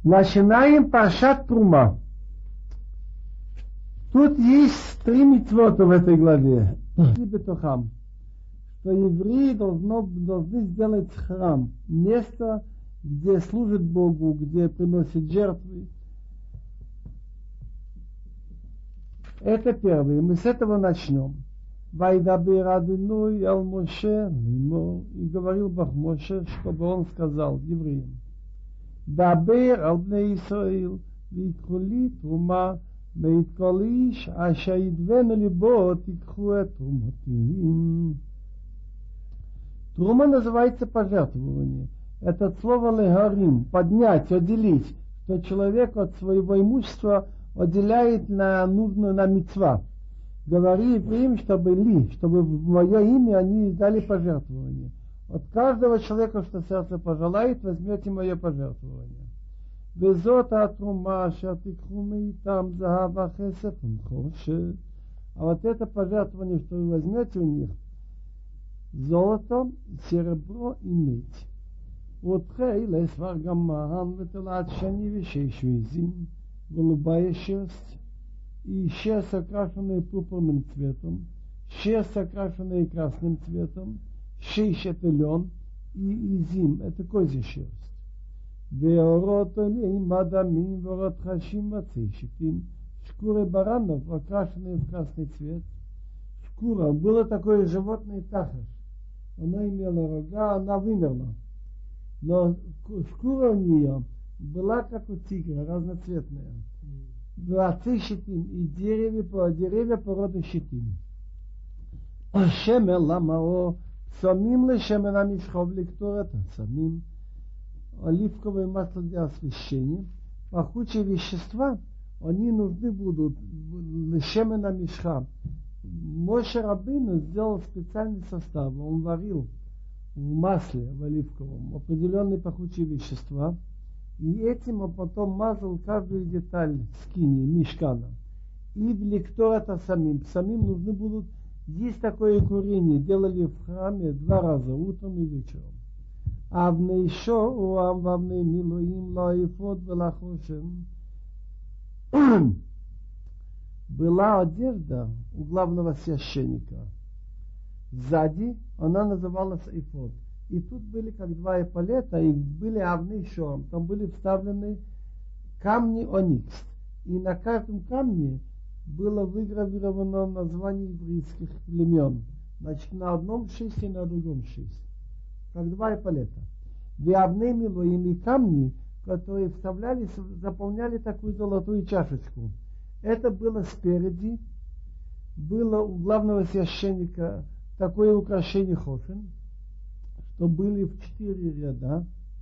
Начинаем паршат Трума. Тут есть 3 мицвота в этой главе. Бетухам. Что евреи должны сделать храм. Место, где служат Богу, где приносят жертвы. Это первое. Мы с этого начнем. Вайдабер Адонай ал Моше лимор. И говорил Бог Моше, чтобы он сказал евреям. Дабер ал бней Исраил. ויקחו לי תרומה מאת כל איש אשר ידבנו ליבו תיקחו את תרומותיהם. Трума называется пожертвование. Это слово легарим, поднять, отделить, что человек от своего имущества отделяет на нужную на мицва. Говори евреям, чтобы в мое имя они дали пожертвование. От каждого человека, что сердце пожелает, возьмете мое пожертвование. וזאת התרומה אשר תיקחו מאיתם זהב וכסף ונחושת. А вот это пожертвование, что вы возьмете у них, золото, серебро и медь. Утхей лесвар гамман ветелат шани вишеш визин, голубая шерсть, и шерсть, окрашенная пурпурным цветом, шерсть, окрашенная красным цветом, шиш это лен, и изим это козья шерсть. ואורות עולים אדמים ואורות חשים וציישתים, шкуры баранов, окрашенные в красный цвет. Шкура, было такое животное тахаш. Она имела рога, она вымерла. Но шкура у нее была как у тигра, разноцветная. Вацейшитим и деревья породы щитим. Шемел ламао, самим ли шемена мишхов лекторет, самим. Оливковое масло для освещения, пахучие вещества, они нужны будут шемена мишха. Моше Рабейну сделал специальный состав, он варил в масле, в оливковом, определенные пахучие вещества, и этим он потом мазал каждую деталь скини, мишкана. И в лектората самим нужны будут, есть такое курение, делали в храме 2 раза, утром и вечером. אבני שור ואבני מילואים לא יפות ולחושם. Была одежда у главного священника. Сзади она называлась эфод. И тут были как 2 эполета, и были авны шор. Там были вставлены камни оникс. И на каждом камне было выгравировано название еврейских племен. Значит, на одном 6 и на другом 6. Как 2 эполета. Виавны милоим и камни, которые вставлялись, заполняли такую золотую чашечку. Это было спереди, было у главного священника такое украшение хошин, что были в 4 ряда,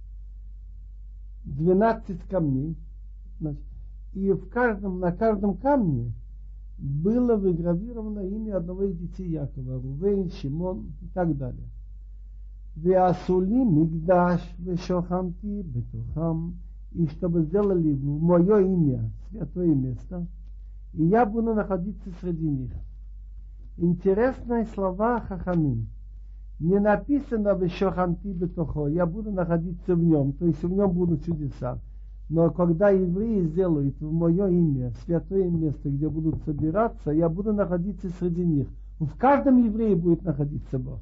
12 камней, значит, и на каждом камне было выгравировано имя одного из детей Якова, Рувейн, Шимон и так далее. ועשו לי מקדש ושוכנתי בתוכם, и чтобы сделали в мое имя святое место, и я буду находиться среди них. Интересные слова хахамим. Не написано «вешоханти бетохо», я буду находиться в нем, то есть в нем будут чудеса. Но когда евреи сделают в мое имя святое место, где будут собираться, я буду находиться среди них. В каждом еврее будет находиться Бог.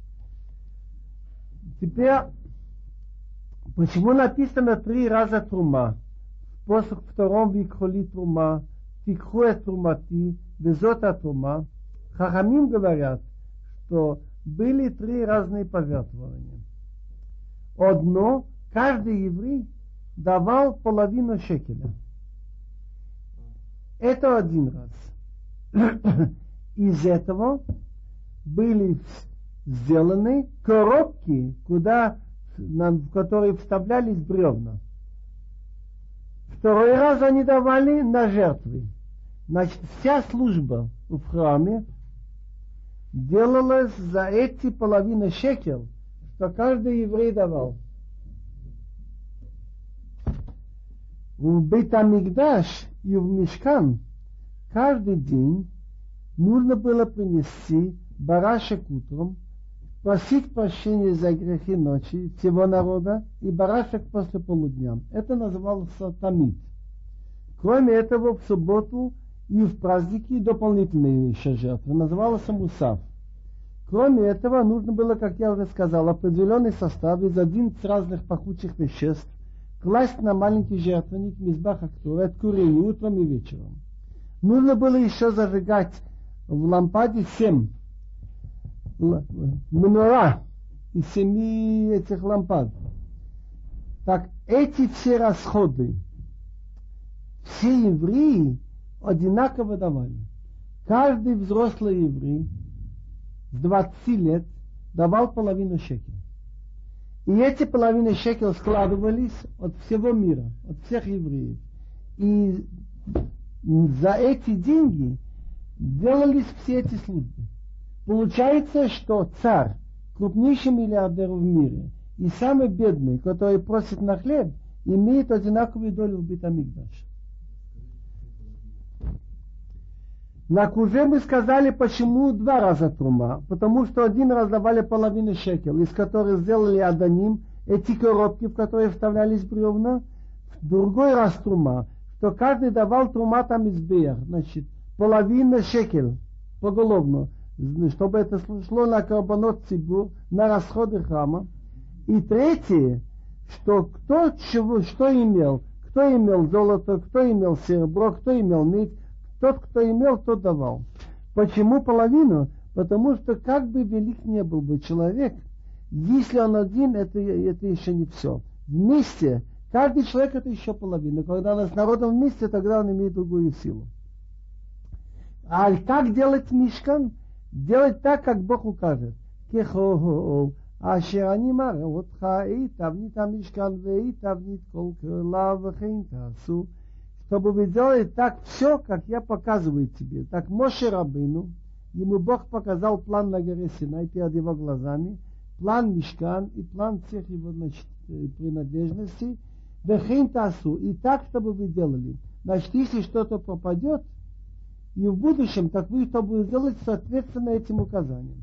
Теперь, почему написано 3 раза трума? В посох 2 викхоли трума, тикху эт трумати, безота трума. Хахамим говорят, что были 3 разные пожертвования. Одно, каждый еврей давал половину шекеля. Это 1 раз. Из этого были сделаны коробки, в которые вставлялись бревна. 2 раз они давали на жертвы. Значит, вся служба в храме делалась за эти половины шекел, что каждый еврей давал. В Бейт-Амикдаш и в Мишкан каждый день нужно было принести барашек утром, просить прощения за грехи ночи всего народа и барашек после полудня. Это называлось тамид. Кроме этого, в субботу и в праздники дополнительные еще жертвы. Называлось мусав. Кроме этого, нужно было, как я уже сказал, определенный состав из 11 разных пахучих веществ класть на маленький жертвенник мизбах актура от курения утром и вечером. Нужно было еще зажигать в лампаде 7 минора из 7 этих лампад. Так эти все расходы все евреи одинаково давали. Каждый взрослый еврей с 20 лет давал половину шекеля. И эти половины шекеля складывались от всего мира, от всех евреев. И за эти деньги делались все эти службы. Получается, что царь, крупнейший миллиардер в мире, и самый бедный, который просит на хлеб, имеет одинаковую долю в Бейт-Амикдаш. На куже мы сказали, почему 2 раза трума. Потому что 1 раз давали половину шекел, из которых сделали аданим, эти коробки, в которые вставлялись бревна. В другой раз трума, что каждый давал трума там из беер, значит, половина шекел поголовно, чтобы это шло на карбонот цибур, на расходы храма. И третье, что кто что имел, кто имел золото, кто имел серебро, кто имел медь, тот, кто имел, тот давал. Почему половину? Потому что как бы велик не был бы человек, если он один, это еще не все. Вместе, каждый человек это еще половина. Когда он с народом вместе, тогда он имеет другую силу. А как делать мишкан? Делать так, как Бог укажет. Кехо אשר אני מראה אותך, תבנית המשכן תבנית כל כליו וכן תעשו. Чтобы вы делали так все, как я показываю тебе. Так Моше Рабейну, ему Бог показал план на горе Синай перед его глазами, план Мишкан и план всех его принадлежностей. Вехен тасу. И так, чтобы вы делали. Значит, если что-то пропадет, и в будущем, так вы что будете делать соответственно этим указаниям.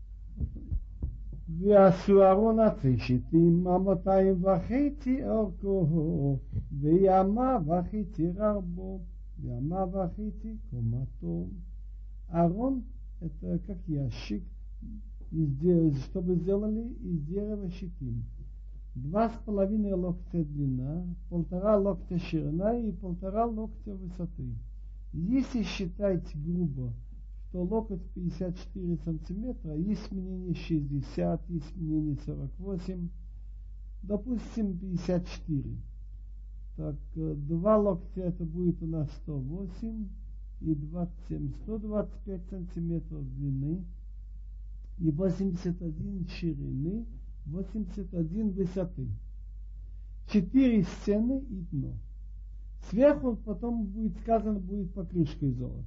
ועשו ארון הצישיתים 200.5 אורכו וימה וחצי רבו וימה וחצי קומתו. Арон это как ящик, чтобы сделали из дерева щитим. 2,5 локтя длина, 1,5 локтя ширина и 1,5 локтя высоты. Если считать грубо, то локоть 54 сантиметра, есть мнение 60, есть мнение 48, допустим 54. Так, 2 локтя это будет у нас 108 и 27, 125 сантиметров длины и 81 ширины, 81 высоты. 4 стены и дно. Сверху потом будет сказано, будет покрышка из золота.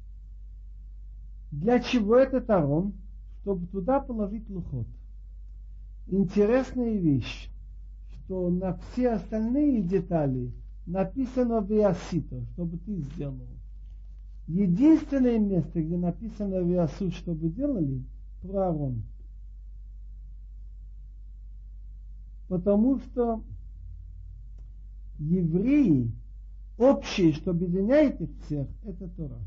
Для чего этот арон? Чтобы туда положить лухот. Интересная вещь, что на все остальные детали написано веасито, чтобы ты сделал. Единственное место, где написано веасу, чтобы делали, про арон. Потому что евреи, общее, что объединяет их всех, это Тора.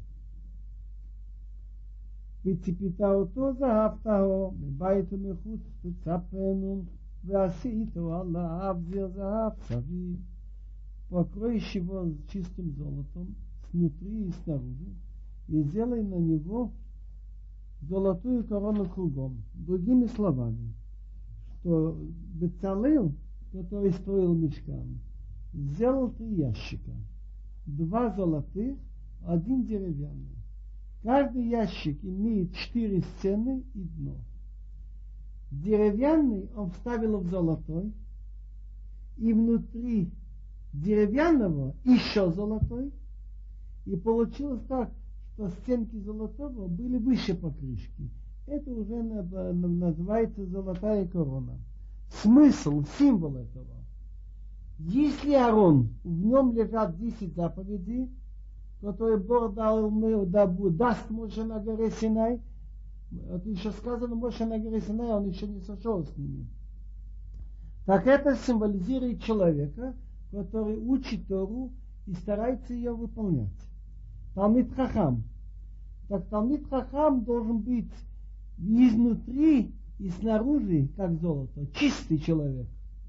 וציפית אותו זהבתהו מבית ומחוץ תצפנו ועשיתו עליו זר זהב סביב. Покроешь его чистым золотом снутри и снаружи и сделай на него золотую корону кругом. Другими словами, что Бецалел, который строил мишкан, сделал 3 ящика. 2 золотых, 1 деревянный. Каждый ящик имеет 4 стены и дно. Деревянный он вставил в золотой, и внутри деревянного еще золотой, и получилось так, что стенки золотого были выше покрышки. Это уже называется золотая корона. Смысл, символ этого. Если Арон, в нем лежат 10 заповедей, который Бог даст Моше на горе Синай, Это еще сказано, Моше на горе Синай, он еще не сошел с ними. Так это символизирует человека, который учит Тору и старается ее выполнять. Талмид Хахам. Так Талмид Хахам должен быть изнутри и снаружи, как золото, чистый человек.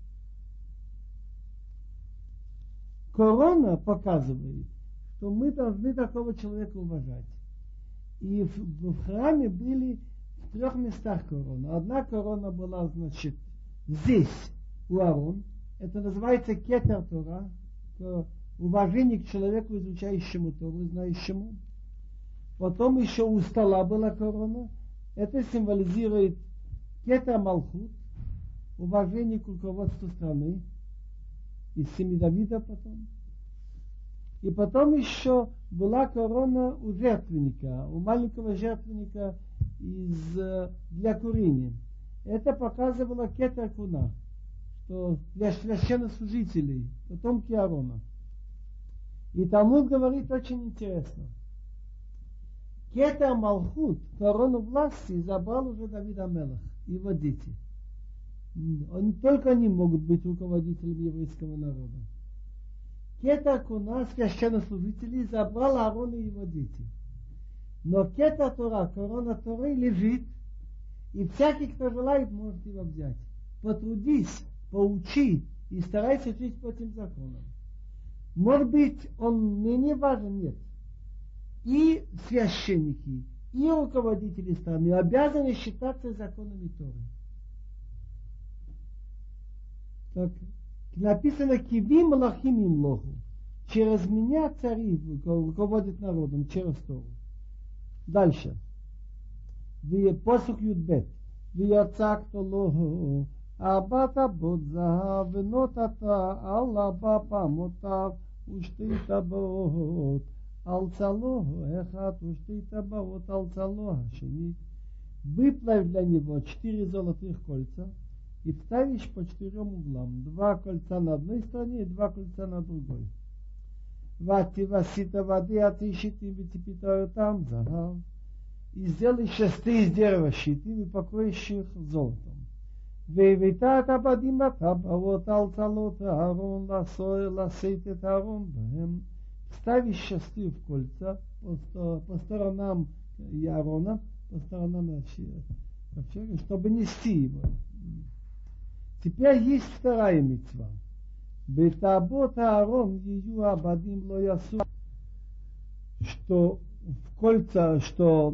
Корона показывает, что мы должны такого человека уважать. И в храме были в 3 местах корона. Одна корона была, значит, здесь, у Аарона. Это называется кетер Тора, уважение к человеку, изучающему Тору, знающему. Потом еще у стола была корона. Это символизирует кетер Малхут, уважение к руководству страны. Из семи Давида потом. И потом еще была корона у жертвенника, у маленького жертвенника для курения. Это показывало кетер Куна, что для священнослужителей, потомки Аарона. И Талмуд говорит очень интересно. Кетер Малхут, корону власти, забрал уже Давид ха-Мелех, его дети. Только они могут быть руководителями еврейского народа. Кетер Куна, священнослужителей, забрал Аарон и его дети. Но кетер Тора, корона Торы, лежит, и всякий, кто желает, может его взять. Потрудись, поучи и старайся жить по этим законам. Может быть, он менее важен, нет. И священники, и руководители страны обязаны считаться законами Торы. Так, написано «Киви малахим им лоху». Через меня цари руководят народом, через Тору. Дальше. Посух Юдбет. ויצקת לו 4 זהב ונתת על 4 פעמותיו 2 טבעות על צלו אחד 2 טבעות על צלו השני. Выплавь для него 4 золотых кольца и вставишь по 4 углам. 2 кольца на одной стороне и 2 кольца на другой. Вативасита воды отыщите битипитаю там загав. И сделай шесты из дерева щитим и покроешь их золотом. והבאת עבדים בטבעות על צלות הארון לשאת את הארון בהם. Ставишь шесты в кольца по сторонам Аарона, по сторонам ковчега, чтобы нести его. Теперь есть вторая мицва. Бетабот Аарон ее абадим ло ясу, что в кольца, что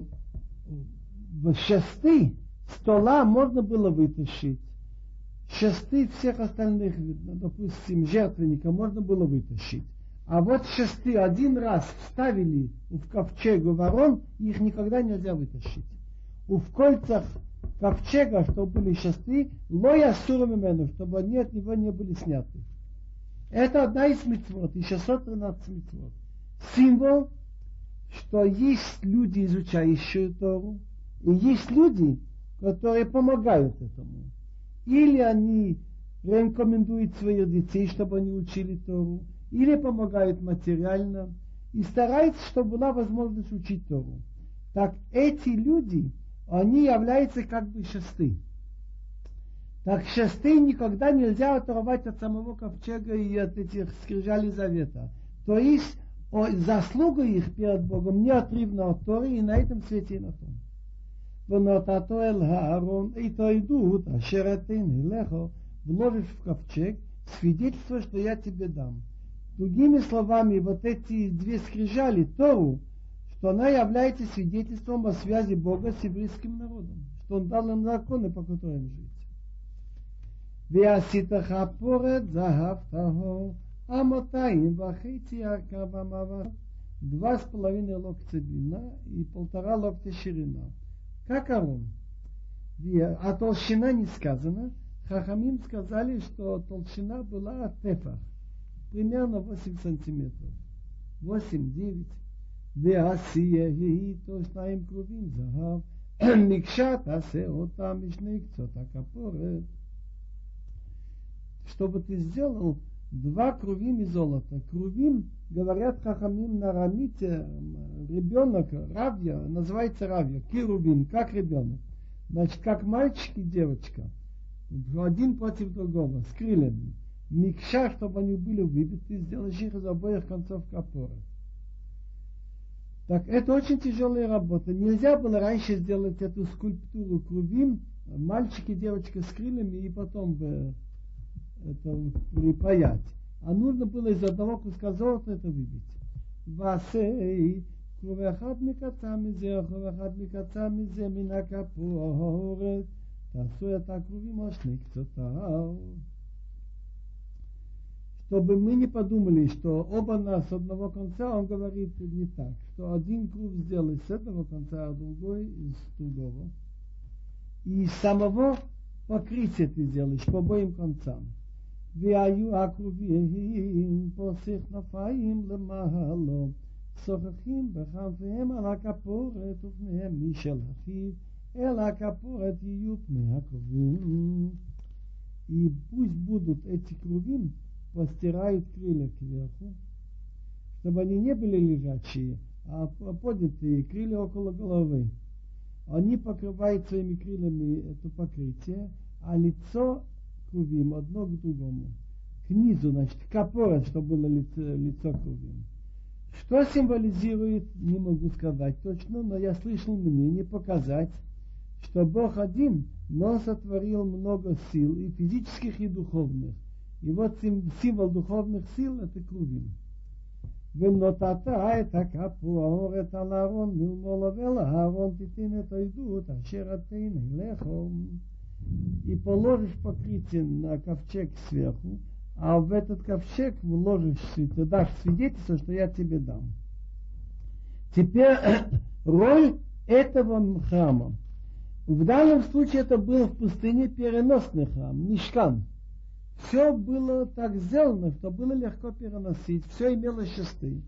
в шесты стола можно было вытащить. Шесты всех остальных, допустим, жертвенника можно было вытащить. А вот шесты один раз вставили в ковчег в Аарон, их никогда нельзя вытащить. В кольцах ковчега, чтобы были шесты, лоя сурамимену, чтобы они от него не были сняты. Это одна из мицвот, и 613 мицвот. Символ, что есть люди, изучающие Тору, и есть люди, которые помогают этому. Или они рекомендуют своих детей, чтобы они учили Тору, или помогают материально, и стараются, чтобы была возможность учить Тору. Так эти люди, они являются как бы шесты. Так шесты никогда нельзя оторвать от самого ковчега и от этих скрижалей завета. То есть заслуга их перед Богом неотрывна от Торы и на этом свете и на том. ונתתו אל הארון את העדות אשר אתן לך, вложишь в ковчег свидетельство, что я тебе дам. Другими словами, вот эти 2 скрижали, Тору, что она является свидетельством о связи Бога с еврейским народом, что Он дал им законы, по которым жить. ועשית חפורת זהב טהור 2.5 ארכה ומעבר, 2,5 локтя длина и 1,5 локтя ширина. Как Аарон. А толщина не сказано. Хахамим сказали, что толщина была от тефах. Примерно 8 сантиметров. 8-9. ועשייה איתו 2 כרובים זהב. מקשה תעשה אותם משני קצות הכפורת. Чтобы ты сделал 2 крувим из золота. Крувим, говорят хахамим на арамите, ребенок, равья, называется равья, кирувим, как ребенок. Значит, как мальчик и девочка, один против другого, с крыльями. Микша, чтобы они были выбиты, сделаешь их из обоих концов капоры. Так, это очень тяжелая работа. Нельзя было раньше сделать эту скульптуру крувим, мальчик и девочка с крыльями, и потом бы это припаять. А нужно было из одного куска золота это выбить. Васей, кровехат микацами зе, кровехат микацами зе, минакапорет, тасу это крувим ашникцотау. Чтобы мы не подумали, что оба нас с одного конца, он говорит не так, что один круг сделай с этого конца, а другой из другого. И из самого покрытия ты делаешь по обоим концам. והיו הקרובים פוסח נפיים למעלו, שוחחים בכנפיהם על הכפורת ופניהם משל אחיו, אל הכפורת יהיו פני הקרובים. И пусть будут эти крувим, постирают крылья кверху, чтобы они не были лежачие, а поднятые крылья около головы. Они покрывают своими крыльями это покрытие, а лицо крувим одно к другому. К низу, значит, капора, чтобы было лицо крувим. Что символизирует, не могу сказать точно, но я слышал мнение показать, что Бог один, но Он сотворил много сил, и физических, и духовных. И вот символ духовных сил это крувим. ונתת את הכפורת על הארון מלמעלה ולארון תיתן את העדות אשר אתן אליכם. И положишь покрытие на ковчег сверху, а в этот ковчег вложишь, ты дашь свидетельство, что я тебе дам. Теперь роль этого храма. В данном случае это был в пустыне переносный храм, мишкан. Все было так сделано, что было легко переносить, все имело шесты.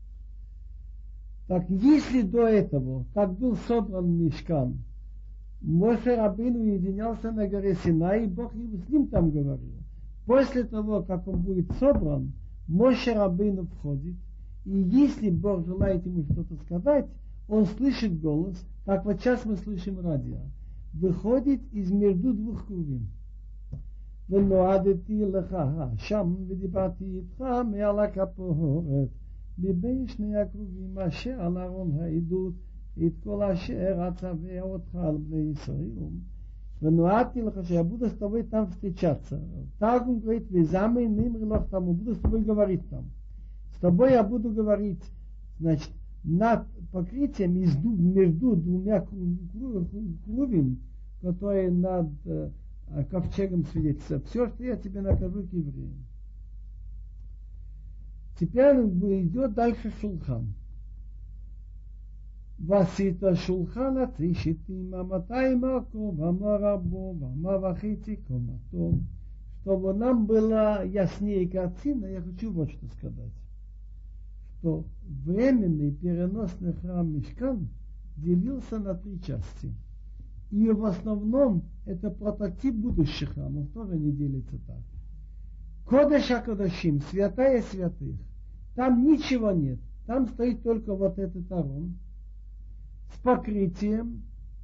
Так если до этого, как был собран мишкан, Моше Рабейну уединялся на горе Синай, и Бог с ним там говорил. После того, как он будет собран, Моше Рабейну входит, и если Бог желает ему что-то сказать, он слышит голос, как вот сейчас мы слышим радио, выходит из между двух крувим. ונועדתי לך שם ודיברתי איתך מעל הכפורת מבין שני הקרובים אשר על ארון העדות את כל אשר אצווה אותך על בני ישראל. ונועדתי לך что я буду с тобой там встречаться. Так он говорит, везамый нимрилах там, буду с тобой говорить там. С тобой я буду говорить, значит, над покрытием между двумя крувим, которые над ковчегом свидетельства. Все, что я тебе накажу к евреям. Теперь идет дальше шулхан. Васита шулхана тришитим аматаим аков амарабо амавахити коматом. Чтобы нам была яснее картина, я хочу вот что сказать. Что временный переносный храм Мишкан делился на 3 части. И в основном это прототип будущих храмов, тоже не делится так. Кодеш Акодашим, святая святых, там ничего нет. Там стоит только вот этот арон с покрытием.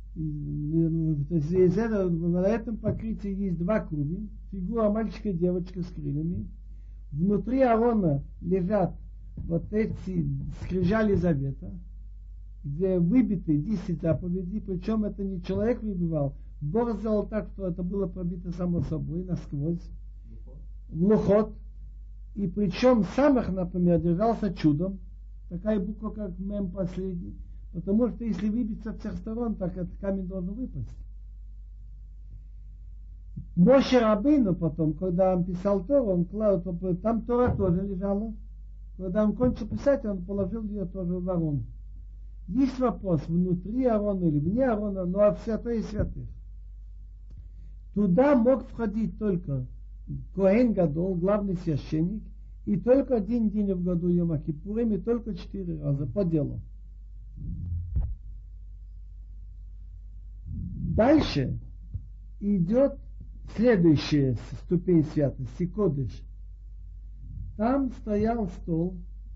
На этом покрытии есть 2 крувим, фигура мальчика и девочка с крыльями. Внутри арона лежат вот эти скрижали завета, где выбиты 10 заповедей, причем это не человек выбивал, Бог сделал так, что это было пробито само собой насквозь, в лухот, и причем сам их, например, держался чудом, такая буква, как мем последний, потому что если выбить со всех сторон, так этот камень должен выпасть. Моше Рабейну потом, когда он писал Тору, он клал, там Тора тоже лежала, когда он кончил писать, он положил ее тоже в арон. Есть вопрос, внутри арона или вне арона, но в святое святых. Туда мог входить только Коэн Гадол, главный священник, и только 1 день в году Йом Кипурим, и только 4 раза по делу. Дальше идет следующая ступень святости, Кодеш. Там стоял стол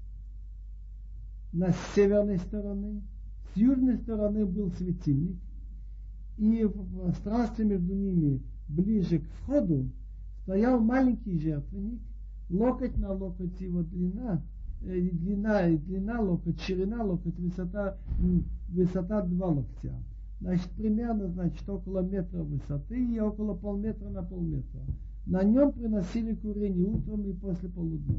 с северной стороны, с южной стороны был светильник, и в пространстве между ними, ближе к входу, стоял маленький жертвенник, локоть на локоть его длина локоть, ширина локоть, высота 2 локтя. Значит, примерно, около метра высоты и около полметра на полметра. На нем приносили курение утром и после полудня.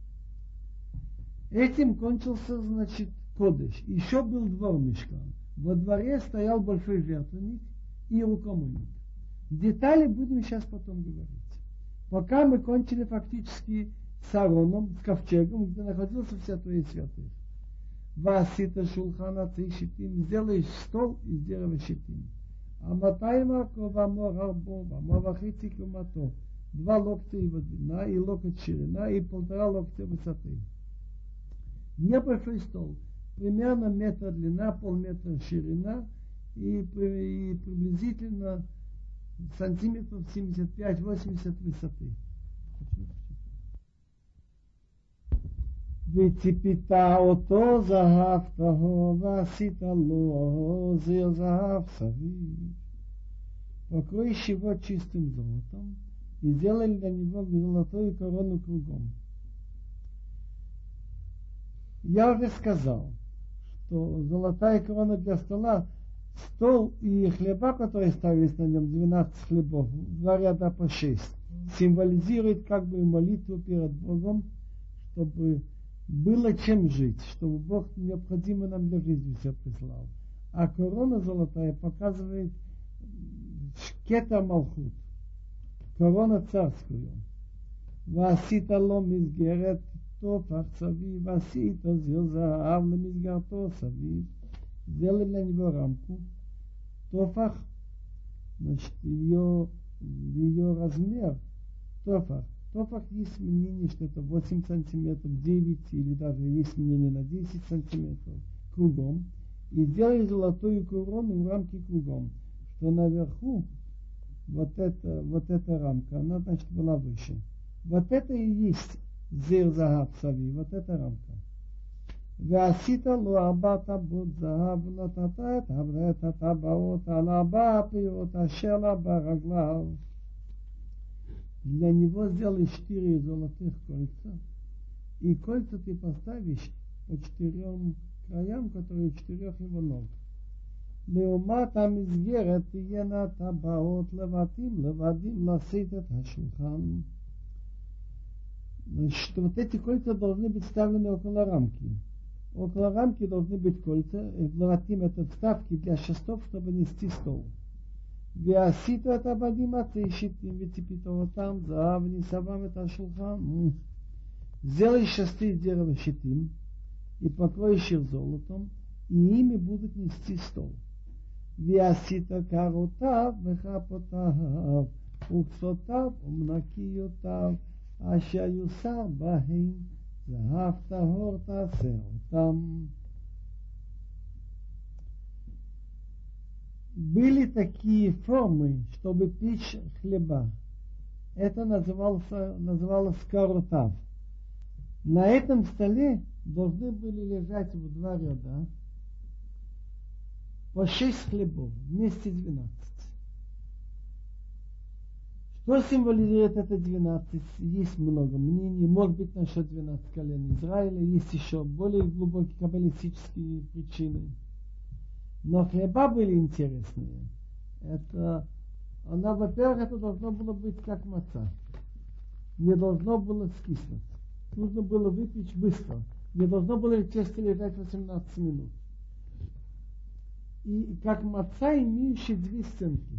Этим кончился, кодеш. Еще был двор мишкан. Во дворе стоял большой жертвенник и рукомойник. Детали будем сейчас потом говорить. Пока мы кончили фактически с Аароном, с ковчегом, где находился Святое Святых. Васита шулхана шитим, сделаешь стол из дерева шитим. Аматайма ковамо рабо, мавахити кумато. 2 локтя его длина и локоть ширина и 1,5 локтя высоты. Небольшой стол, примерно метр длина, полметра ширина и приблизительно сантиметров 75-80 высоты. וציפית אותו זהב טהור ועשית לו זר זהב סביב. Покроешь его чистым золотом и сделали для него золотую корону кругом. Я уже сказал, что золотая корона для стола, стол и хлеба, которые ставились на нем, 12 хлебов, 2 ряда по 6, символизирует как бы молитву перед Богом, чтобы было чем жить, чтобы Бог необходимо нам для жизни все прислал. А корона золотая показывает шкета малхут, корона царскую. Васита ло мизгерет тофах савив, васита зил заав лемизгарто савив. Сделали для него рамку. Тофах, ее размер, тофах. Тофах есть мнение, что это 8 сантиметров, 9 или даже есть мнение на 10 сантиметров кругом. И сделали золотую корону в рамке кругом, что наверху вот эта рамка, она, была выше. Вот это и есть зер загав сави, вот эта рамка. ועשית לו 4 טבעות זהב ונתת את הטבעות על 4 פיות אשר לה ברגליו. Для него сделай 4 золотых кольца, и кольца ты поставишь по 4 краям, которые 4 его ног. לעומת המסגרת תהיינה טבעות לבדים לשאת את השולחן. Что вот эти кольца должны быть вставлены около рамки. Около рамки должны быть кольца, лаватим это вставки для шестов, чтобы нести стол. ועשית את הבדים השיטים וציפית אותם זהב ונשאבם את השולחן. Сделай шесты из дерева щитим и покроешь их золотом, и ими будут нести стол. ועשית קרותיו וכפותיו וקצותיו ומנקיותיו אשר יוסר בהם זהב טהור תעשה אותם. Были такие формы, чтобы печь хлеба. Это называлось каротав. На этом столе должны были лежать в 2 ряда по 6 хлебов, вместе 12. Что символизирует это 12? Есть много мнений. Может быть, насчет 12 колен Израиля. Есть еще более глубокие каббалистические причины. Но хлеба были интересные. Во-первых, это должно было быть как маца. Не должно было скиснуть. Нужно было выпечь быстро. Не должно было тесто лежать 18 минут. И как маца, имеющий 2 стенки.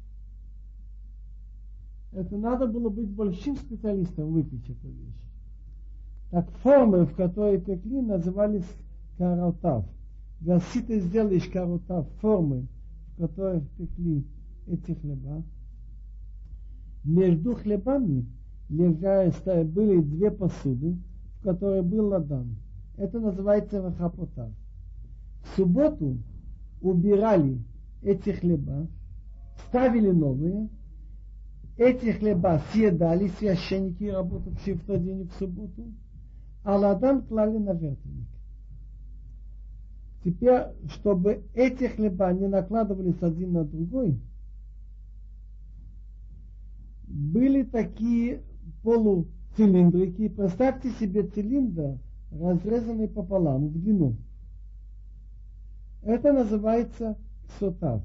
Это надо было быть большим специалистом выпечь эту вещь. Так формы, в которые пекли, назывались каротав. Если ты сделаешь каротав формы, в которых пекли эти хлеба, между хлебами были 2 посуды, в которых был ладан. Это называется вахапотав. В субботу убирали эти хлеба, ставили новые. эти хлеба съедали священники, работавшие в тот день в субботу, а ладан клали на жертвенник. Теперь, чтобы эти хлеба не накладывались один на другой, были такие полуцилиндрики. Представьте себе цилиндр, разрезанный пополам в длину. Это называется ксотав.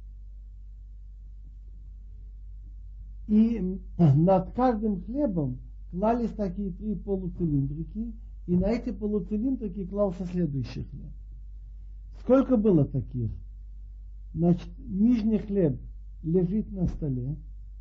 И над каждым хлебом клались такие 3 полуцилиндрики, и на эти полуцилиндрики клался следующий хлеб. Сколько было таких? Значит, нижний хлеб лежит на столе,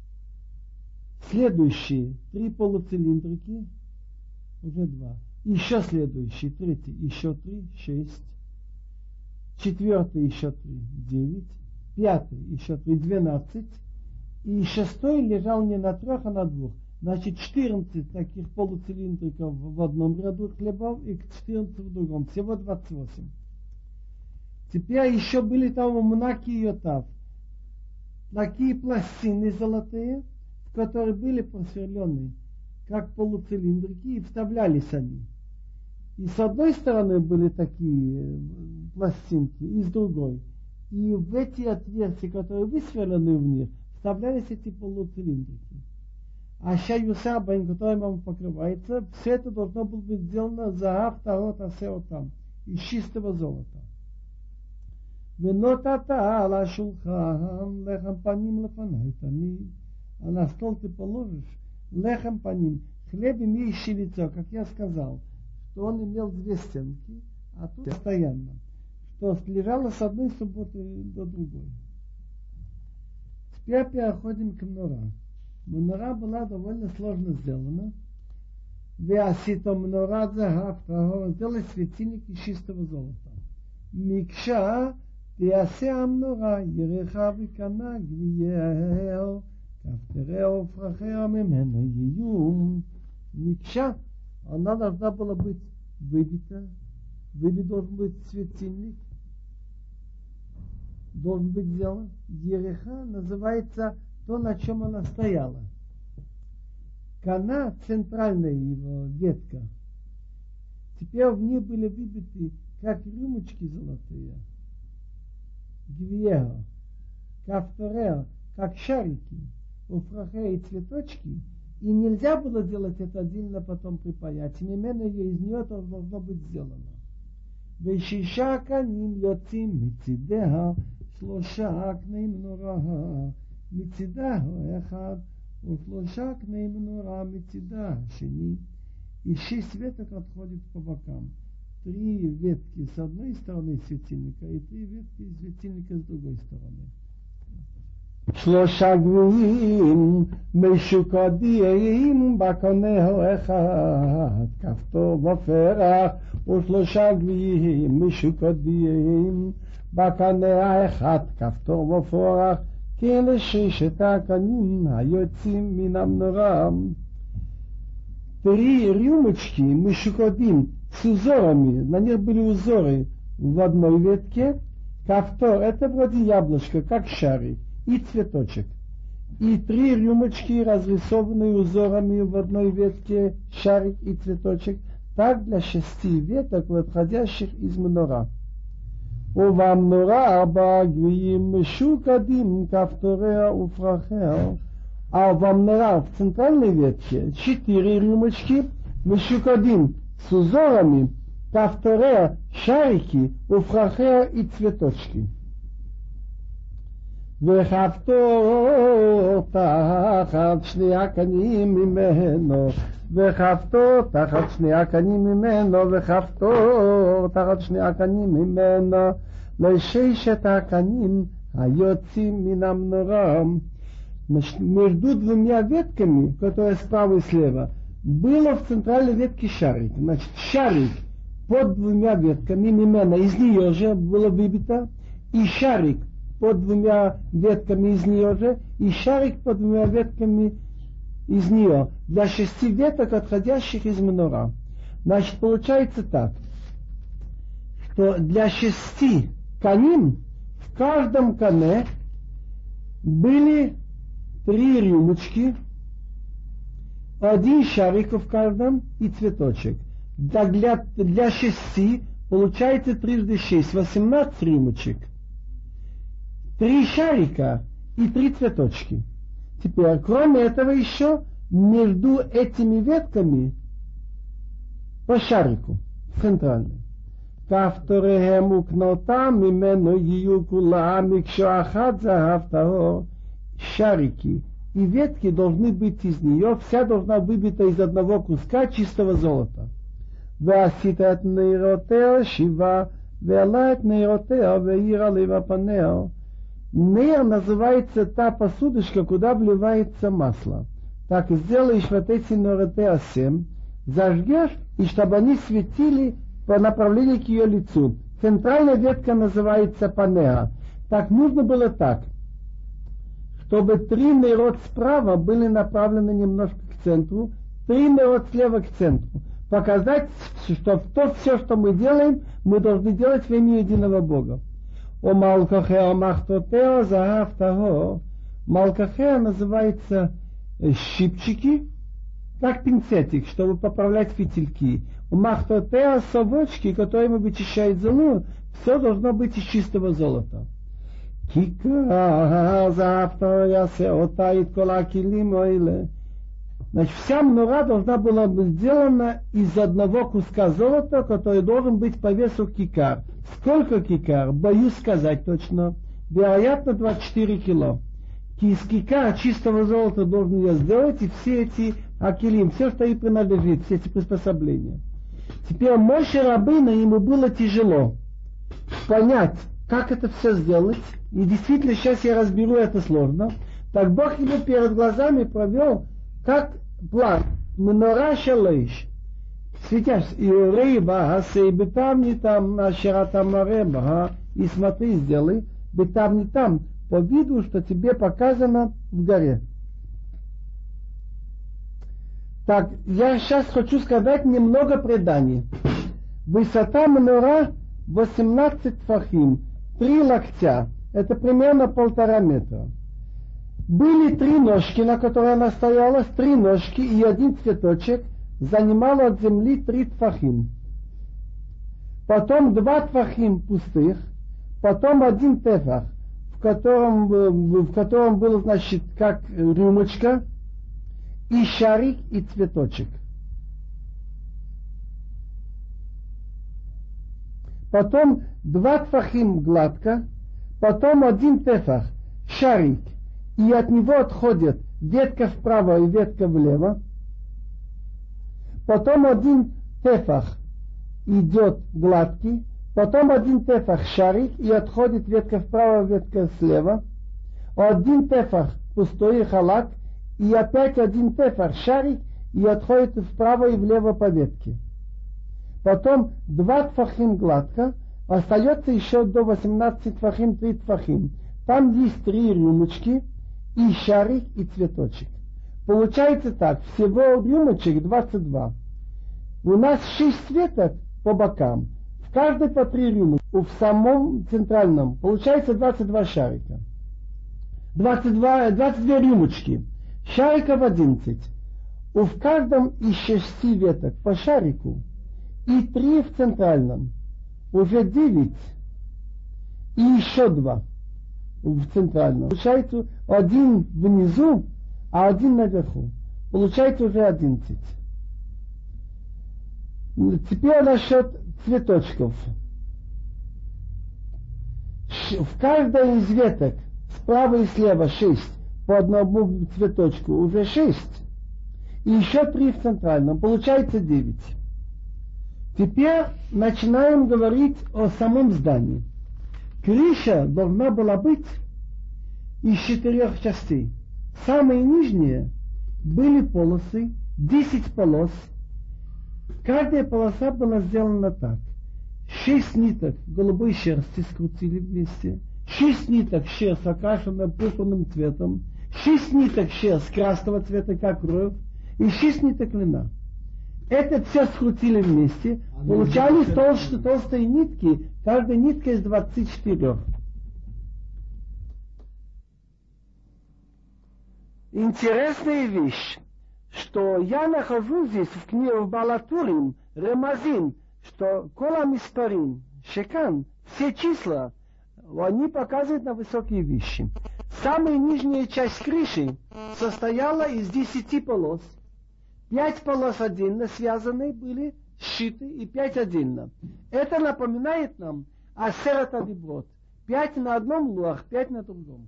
следующие 3 полуцилиндрики, уже 2, еще следующий, третий, еще 3, 6, четвертый, еще 3, 9, пятый, еще 3, 12, и шестой лежал не на 3, а на 2. Значит, 14 таких полуцилиндриков в одном ряду хлебов и 14 в другом. Всего 28. Теперь еще были там мнаки и йотав. Такие пластины золотые, в которые были просверлены, как полуцилиндрики, и вставлялись они. И с одной стороны были такие пластинки, и с другой. И в эти отверстия, которые высверлены в них, вставлялись эти полуцилиндрики. А шаюсабайн, который вам покрывается, все это должно было быть сделано за тавот асеотам, из чистого золота. Венотата ала шулхан лехам паним лефанай тамид. А на стол ты положишь лехам паним, хлеб, имеющий лицо, как я сказал, что он имел 2 стенки, а тут постоянно, что лежало с одной субботы до другой. Теперь переходим к мнора. Мнора была довольно сложно сделана. Веасито мнора захав, сделали светильник из чистого золота. Микша тиасе мнора ереха викана гвиео кафтерео фрахео мемена еюм. Микша, она должна была быть выбита. Выбит должен быть светильник. Должен быть сделан. Ереха называется то, на чем она стояла. Кана, центральная его ветка. Теперь в ней были выбиты как рюмочки золотые. Гвиео. Кафторео, как шарики. Уфрахе и цветочки. И нельзя было делать это отдельно потом припаять. Именно из нее это должно быть сделано. ושישה קנים יוצאים מצידיה 3 קני מנורה מצידה האחד ו3 קני מנורה מצידה השני. И 6 веток отходит по бокам. 3 ветки с одной стороны светильника и 3 ветки светильника с другой стороны. 3 גביעים משוקדים בקנה אחד, כפתור ופרח, ו3 גביעים משוקדים בקנה האחד, כפתור ופרח, כן ל6 הקנים היוצאים מן המנורה. 3 рюмочки мешукодим с узорами, на них были узоры в одной ветке, кафтор, это вроде яблочко, как шарик, и цветочек. И 3 рюмочки, разрисованные узорами в одной ветке, шарик и цветочек, так для 6 веток, выходящих из мнора. ובמנורה 4 גביעים משוקדים כפתוריה ופרחיה. А в мнора в центральной ветке 4 рюмочки мешукадим с узорами, кафторея, шарики, уфрахея и цветочки. וחפתו תחת 2 הקנים ממנו, וחפתו תחת 2 הקנים ממנו, וחפתו תחת 2 הקנים ממנו, ל6 הקנים היוצאים מן המנורה. Между 2 ветками, которые справа и слева, было в центральной ветке шарик. Значит, шарик под 2 ветками, мимена, из нее же было выбито, и шарик под 2 ветками из нее же, и шарик под 2 ветками из нее, для 6 веток, отходящих из мнора. Значит, получается так, что для 6 каним в каждом кане были 3 рюмочки, 1 шарик в каждом и цветочек. Для 6 получается 3 × 6, 18 рюмочек. 3 шарика и 3 цветочки. Теперь, кроме этого еще, между этими ветками по шарику центральный. כפתוריהם וקנותם ממנו יהיו כולם מקשה אחת זהב טהור. Шарики и ветки должны быть из нее, вся должна выбита из одного куска чистого золота. ועשית את נרותיה שבעה, ועלה את נרותיה והאיר עליו פניה. Нейр называется та посудочка, куда вливается масло. Так сделаешь вот эти неротеа 7, зажгешь, и чтобы они светили по направлению к ее лицу. Центральная ветка называется панеа. Так нужно было так, чтобы 3 нейрот справа были направлены немножко к центру, 3 нейрот слева к центру. Показать, что все, что мы делаем, мы должны делать в имя единого Бога. О Малкахеа Махтотео Загав Таго. Малкахеа называется щипчики, как пинцетик, чтобы поправлять фитильки. У Махтотео совочки, которыми вычищает золу, все должно быть из чистого золота. Кика завтра я се отает колакилим ойле. Значит, вся мнора должна была быть сделана из одного куска золота, который должен быть по весу кикар. Сколько кикар? Боюсь сказать точно. Вероятно, 24 кило. Из кикара чистого золота должен я сделать, и все эти акилим, все, что ей принадлежит, все эти приспособления. Теперь Моше Рабейну, ему было тяжело понять, как это все сделать. И действительно, сейчас я разберу, это сложно. Так Бог ему перед глазами провел, как план. Менора шалейш. Светясь, и рыба, и бетам не там, ашератам ареба, и смотри, сделай, бетам не там, по виду, что тебе показано в горе. Так, я сейчас хочу сказать немного преданий. Высота менора 18 фахим, 3 локтя, это примерно 1,5 метра. Были 3 ножки, на которой она стояла, 3 ножки и 1 цветочек, занимало от земли 3 тфахим. Потом 2 тфахим пустых, потом 1 тефах, в котором было, значит, как рюмочка, и шарик, и цветочек. Потом 2 тфахим гладко, потом 1 тефах, шарик, и от него отходит ветка вправо и ветка влево. Потом 1 тефах идет гладкий, потом 1 тефах шарик, и отходит ветка вправо, ветка слева. 1 тефах пустой халат, и опять 1 тефах шарик, и отходит вправо и влево по ветке. Потом 2 тфахим гладко, остается еще до 18 тфахим 3 тфахим. Там есть 3 рюмочки, и шарик, и цветочек. Получается так, всего рюмочек 22. У нас 6 веток по бокам, в каждой по 3 рюмочки, в самом центральном. Получается 22 шарика. 22 рюмочки. Шариков 11. В каждом из 6 веток по шарику и 3 в центральном. Уже 9. И еще 2 в центральном. Получается 1 внизу, а 1 наверху. Получается уже 11. Теперь насчет цветочков. В каждой из веток справа и слева 6. По одному цветочку уже 6. И еще 3 в центральном. Получается 9. Теперь начинаем говорить о самом здании. Крыша должна была быть из 4 частей. Самые нижние были полосы, 10 полос. Каждая полоса была сделана так. 6 ниток голубой шерсти скрутили вместе, 6 ниток шерсть окрашена пурпурным цветом, 6 ниток шерсть красного цвета, как кровь, и 6 ниток льна. Это все скрутили вместе, получались толстые нитки, каждая нитка из 24. Интересная вещь, что я нахожу здесь в книге в Балатурим, Ремазин, что Колам Испарин, Шекан, все числа, они показывают на высокие вещи. Самая нижняя часть крыши состояла из 10 полос. 5 полос отдельно связаны были, сшиты, и 5 отдельно. Это напоминает нам Асерат Адиброт. 5 на одном луах, 5 на другом.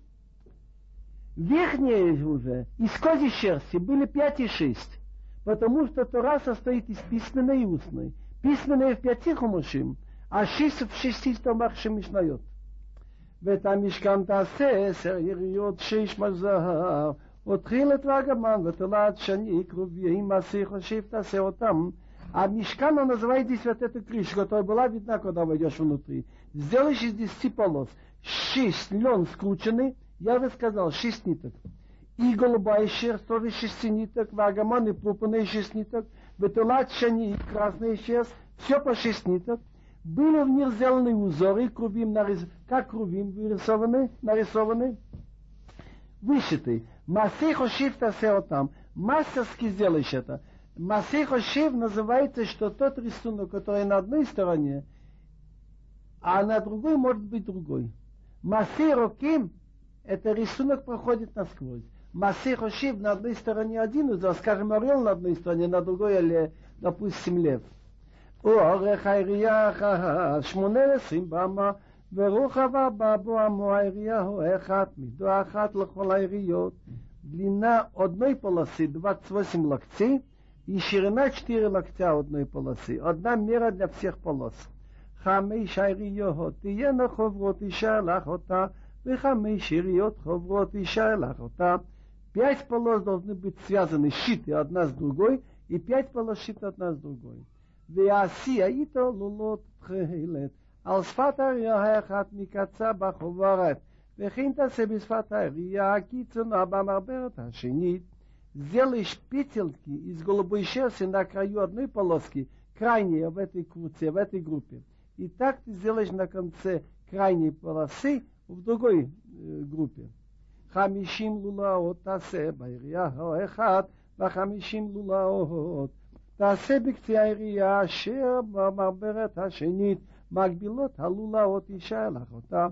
Верхние уже из козьей шерсти были 5 и 6, потому что Тора состоит из письменной и устной. Письменные в 5 хумушим, а 6 в 6 томах Шемишнайот. ואת המשכן תעשה 10 יריות 6 מזהב, ותחיל את רגמן ותולעת שני кровьей массы хошив תעשה אותם. А мишкан он называет здесь вот эту крышу, которая была видна, когда войдешь внутри. Сделаешь из 10 полос 6 лен скрученный, я бы сказал 6 ниток. И голубая шерсть тоже 6 ниток, вагаман и пупанные 6 ниток, ветулат шани, красная шерсть, все по 6 ниток. Были в них сделаны узоры, крувим как крувим нарисованы, вышиты. Масей хошив тасео там. Мастерски сделаешь это. Масей хошив называется, что тот рисунок, который на одной стороне, а на другой может быть другой. Масей роким, это рисунок проходит насквозь. Масей хошив на одной стороне один узор, скажем, орел на одной стороне, на другой, или, допустим, лев. אורך הירייה אחת 18 במה ורוחב הבא בו עמו הירייה הוא אחד מידו אחת לכל היריות. Длина одной полосы 28 локтей и ширина 4 локтя одной полосы. Одна мера для всех полос. 5 היריות תהיינה חוברות ישלח אותה ו5 יריות חוברות ישלח אותה. 5 полос должны быть связаны, сшиты одна с другой, и 5 полос сшиты одна с другой. ועשי איתו לולות תכלת על שפת הירייה האחת מקצה בחוברת וכן תעשה בשפת הירייה הקיצונה במעברת השנית. Сделаешь петельки из голубой шерсти на краю одной полоски, крайней в этой круце, в этой группе. И так ты сделаешь на конце крайней полосы в другой группе. 50 לולאות תעשה בירייה האחת ו50 לולאות תעשה בקצה הירייה אשר במעברת השנית מקבילות הלולאות ישלח אותה.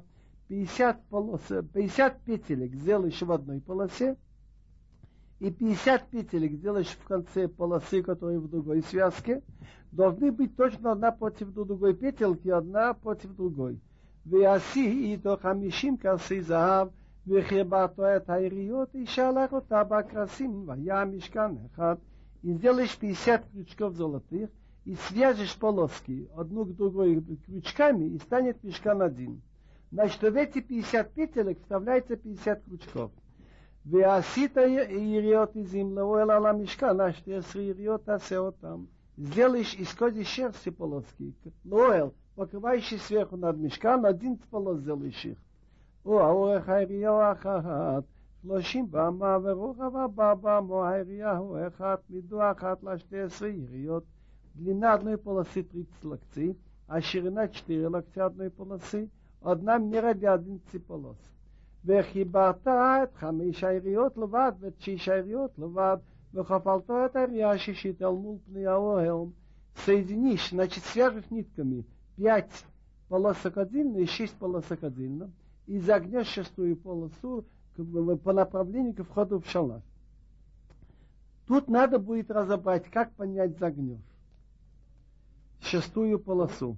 50 петелек сделаешь в одной полосе и 50 петелек сделаешь в конце полосы, которые в другой связке. Должны быть точно одна против другой петельки, одна против другой. ועשי איתו 50 כרסי זהב וחיברתו את היריות ישלח אותה בכרסים והיה משכן אחד. И сделаешь 50 крючков золотых, и свяжешь полоски одну к другой крючками, и станет мишкан один. Значит, в эти 50 петелек вставляется 50 крючков. ועשית יריות עזים לאוהל על המשכן, 12 יריות תעשה אותם. Сделаешь из козьей шерсти полоски, лоэл, покрывающий сверху над мишкан, 11 полос сделаешь их. האורך הירייה אחת 30 במה ורוחב הבא במו הירייה הוא 1 מידו 1 ל12 יריות. Длина одной полосы 30 локтей, а ширина 4 локтя одной полосы, одна мера для 11 полос. וחיברת את 5 היריות לבד ואת 6 היריות לבד, וכפלת את הירייה השישית אל מול פני האוהל. Соединишь, значит, свяжешь нитками 5 полосок отдельно и 6 полосок отдельно, и загнешь шестую полосу по направлению к входу в шалаш. Тут надо будет разобрать, как понять загнешь. Шестую полосу.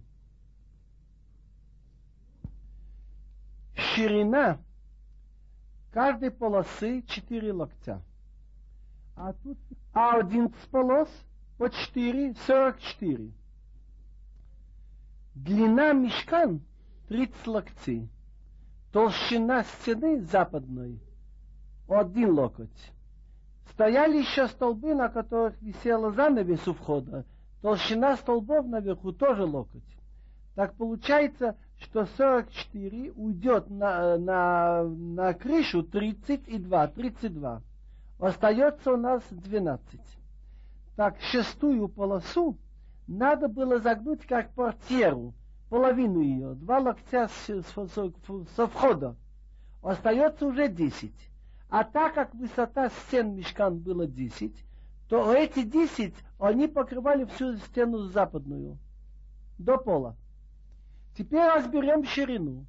Ширина каждой полосы 4 локтя. А тут 11 полос по 4, 44. Длина мишкан 30 локтей. Толщина стены западной 1 локоть. Стояли еще столбы, на которых висела занавес у входа. Толщина столбов наверху тоже локоть. Так получается, что 44 уйдет на крышу 32. Остается у нас 12. Так, шестую полосу надо было загнуть как портьеру. Половину ее, 2 локтя со входа. Остается уже 10. А так как высота стен мишкан было 10, то эти 10, они покрывали всю стену западную, до пола. Теперь разберем ширину.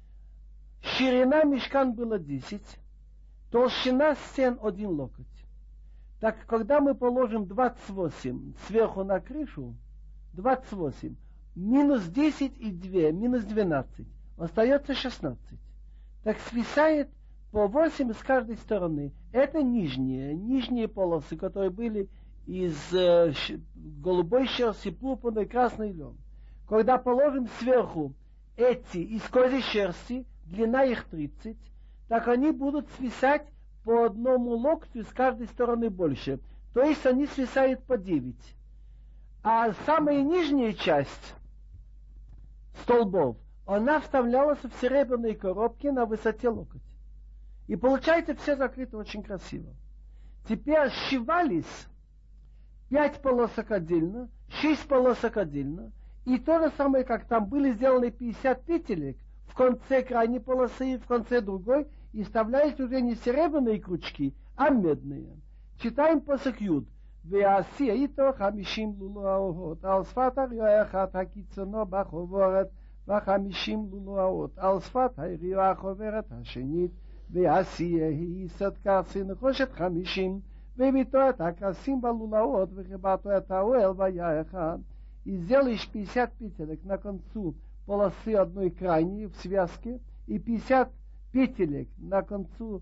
Ширина мишкан было 10, толщина стен 1 локоть. Так, когда мы положим 28 сверху на крышу, 28, минус 10 и 2, минус 12, остается 16. Так свисает по 8 с каждой стороны. Это нижние полосы, которые были из голубой шерсти, пурпурной, красной лен. Когда положим сверху эти из козьей шерсти, длина их 30, так они будут свисать по одному локтю с каждой стороны больше. То есть они свисают по 9. А самая нижняя часть столбов, она вставлялась в серебряные коробки на высоте локоть. И получается все закрыто очень красиво. Теперь сшивались 5 полосок отдельно, 6 полосок отдельно. И то же самое, как там были сделаны 50 петелек в конце крайней полосы и в конце другой, и вставлялись уже не серебряные крючки, а медные. Читаем посох Юд. ועשי איתו 50 לולאות, על שפת הריאה אחת הקיצונו בחוברת, ו50 לולאות, על שפת הריאה החוברת השנית, ועשי היסד קרסי נחושת 50, וביתו את הקרסים בלולאות, וחיברתו את האוהל והיה אחד. И сделаешь 50 петелек на концу полосы одной крайней в связке, и 50 петелек на концу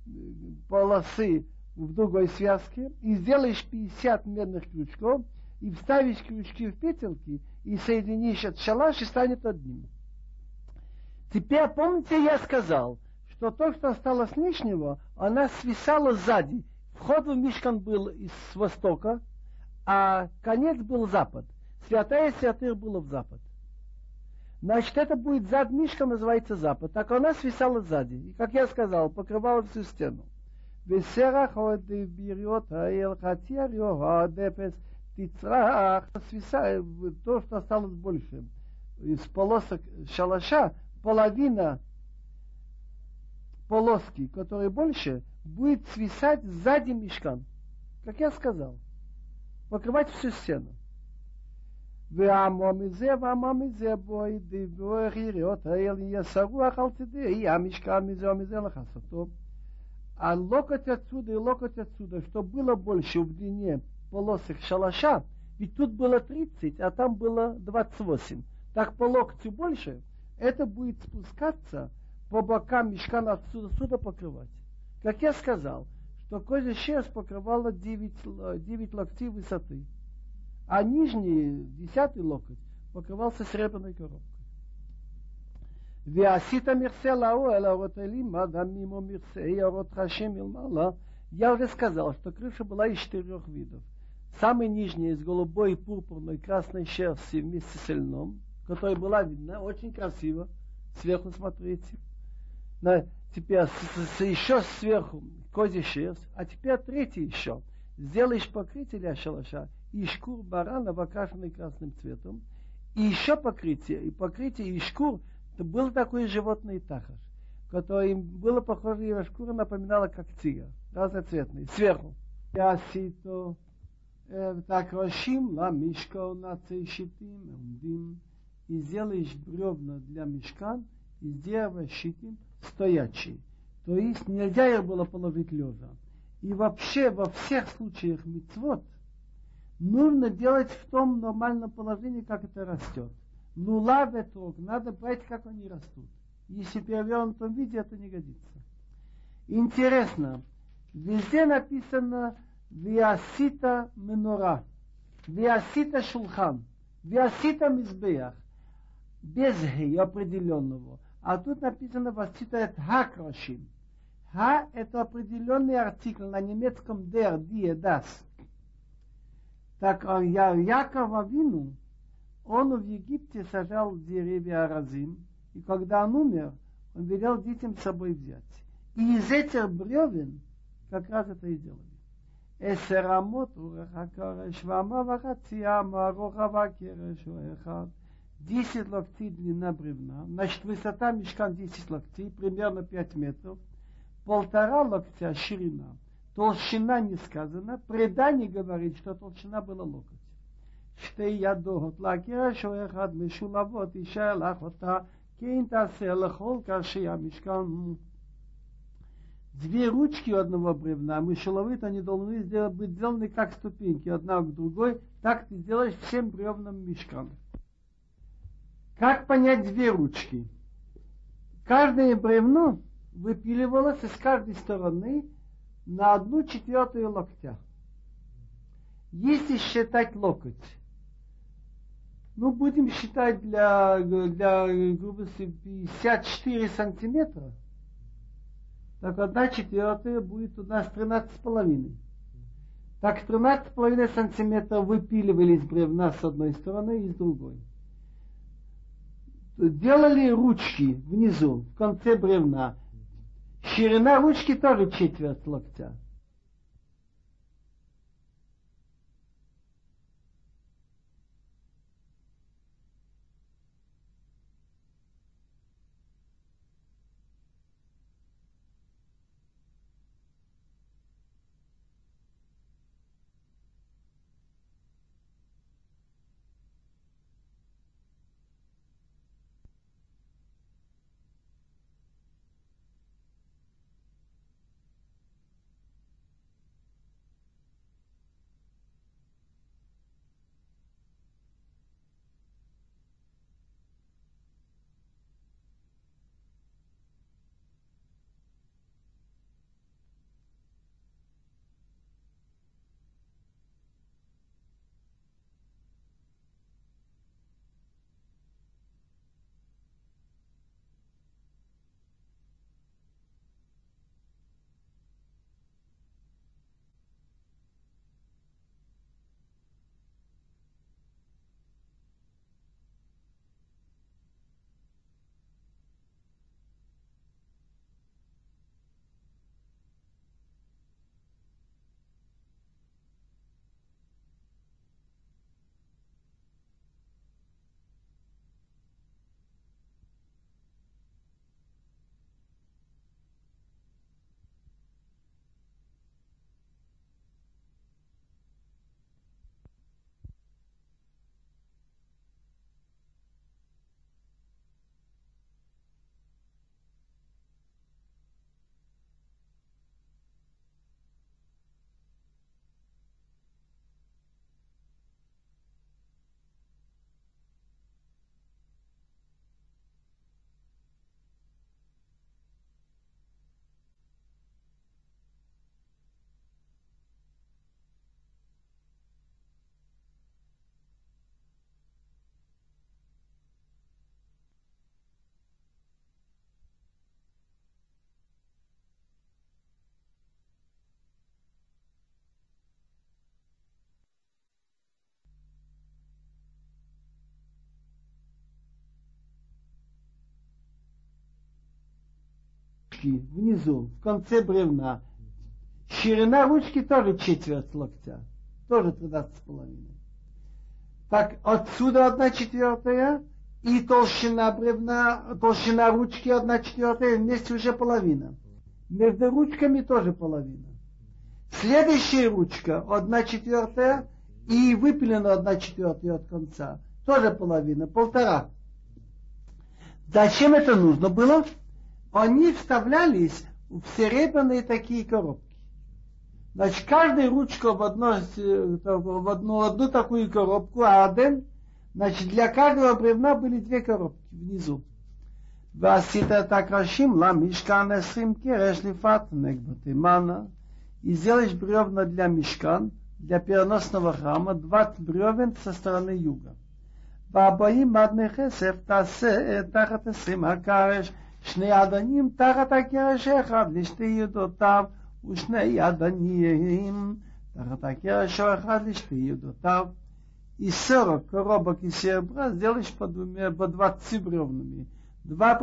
полосы в другой связке, и сделаешь 50 медных крючков, и вставишь крючки в петельки, и соединишь этот шалаш, и станет одним. Теперь, помните, я сказал, что то, что осталось лишнего, она свисала сзади. Вход в мишкан был с востока, а конец был запад. Святая святых было в запад. Значит, это будет зад мишкан, называется запад. Так она свисала сзади. И, как я сказал, покрывала всю стену. וסרח עוד ביריות האל חצי הריו הדפס תצרח свисает то, что осталось больше. Из полосок шалаша половина полоски, которая больше, будет свисать сзади мишкан. Как я сказал. Покрывать всю стену. ועמו מזה בוי דיבור יריות האל יסרוח על צדי המשכן מזה ומזה לחסותו. А локоть отсюда и локоть отсюда, что было больше в длине полосок шалаша, ведь тут было 30, а там было 28. Так по локтю больше, это будет спускаться по бокам мишкана отсюда покрывать. Как я сказал, что козья шерсть покрывала 9 локтей высоты, а нижний, 10-й локоть, покрывался серебряной коробкой. ועשית מכסה לאוהל האורות האלים, דמים או מכסה אורות חשים מלמעלה. Я уже сказал, что крыша была из 4 видов. Самая нижняя из голубой, пурпурной, красной шерсти вместе с льном, которая была видна, очень красиво. Сверху смотрите. Теперь еще сверху козья шерсть, а теперь третий еще. Сделаешь покрытие для шалаша из шкур барана, окрашенный красным цветом, и еще покрытие из шкур. Это был такой животный тахаш, который было похоже, его шкура напоминала как тигр, разноцветный, сверху. Ясито так рашим ла мишка на цейшитим умдим, и сделаешь бревна для мишкан из дерева щитим стоячие. То есть нельзя их было положить лежа. И вообще во всех случаях мицвот нужно делать в том нормальном положении, как это растет. Лула ветрог, надо брать, как они растут. Если в перевернутом виде, это не годится. Интересно, везде написано «Виасита менора», «Виасита шулхан», «Виасита мизбеях», без «г» определенного. А тут написано «Васита эт хакрашим». «Ха» — это определенный артикль на немецком «der», «die», «das». Так Яков Авину, он в Египте сажал деревья аразим, и когда он умер, он велел детям с собой взять. И из этих бревен как раз это и делали. 10 локтей длина бревна, значит высота мишкан 10 локтей, примерно 5 метров. 1,5 локтя ширина. Толщина не сказана. Предание говорит, что толщина была локоть. שתי ידות לקרש או אחד משולבות אישה לך אותה כן תעשה לכל קרשי המשכן. Две ручки у одного бревна, мышеловые, они должны быть сделаны как ступеньки, одна к другой, так ты делаешь всем бревнам мишкан. Как понять две ручки? Каждое бревно выпиливалось из каждой стороны на 1/4 локтя. Если считать локоть, будем считать для грубости 54 сантиметра, так 1/4 будет у нас 13,5. Так 13,5 сантиметров выпиливали из бревна с одной стороны и с другой. Делали ручки внизу, в конце бревна. Ширина ручки тоже 1/4 локтя. Внизу, в конце бревна. Ширина ручки тоже 1/4 локтя. Тоже 13,5. Так, отсюда 1/4 и толщина бревна, толщина ручки 1/4, вместе уже половина. Между ручками тоже половина. Следующая ручка 1/4 и выпилена 1/4 от конца. Тоже половина, 1,5. Зачем это нужно было? Они вставлялись в серебряные такие коробки. Значит, каждая ручка в одну такую коробку, значит, для каждого бревна были 2 коробки внизу. И сделаешь бревна для мишкан, для переносного храма, 20 бревен со стороны юга. שני אדנים תחת הקרש אחד לשתי ידותיו ושני ידנים תחת הקרש אחד לשתי ידותיו. И 40 коробок из серебра сделаешь по 20 бревнами. 2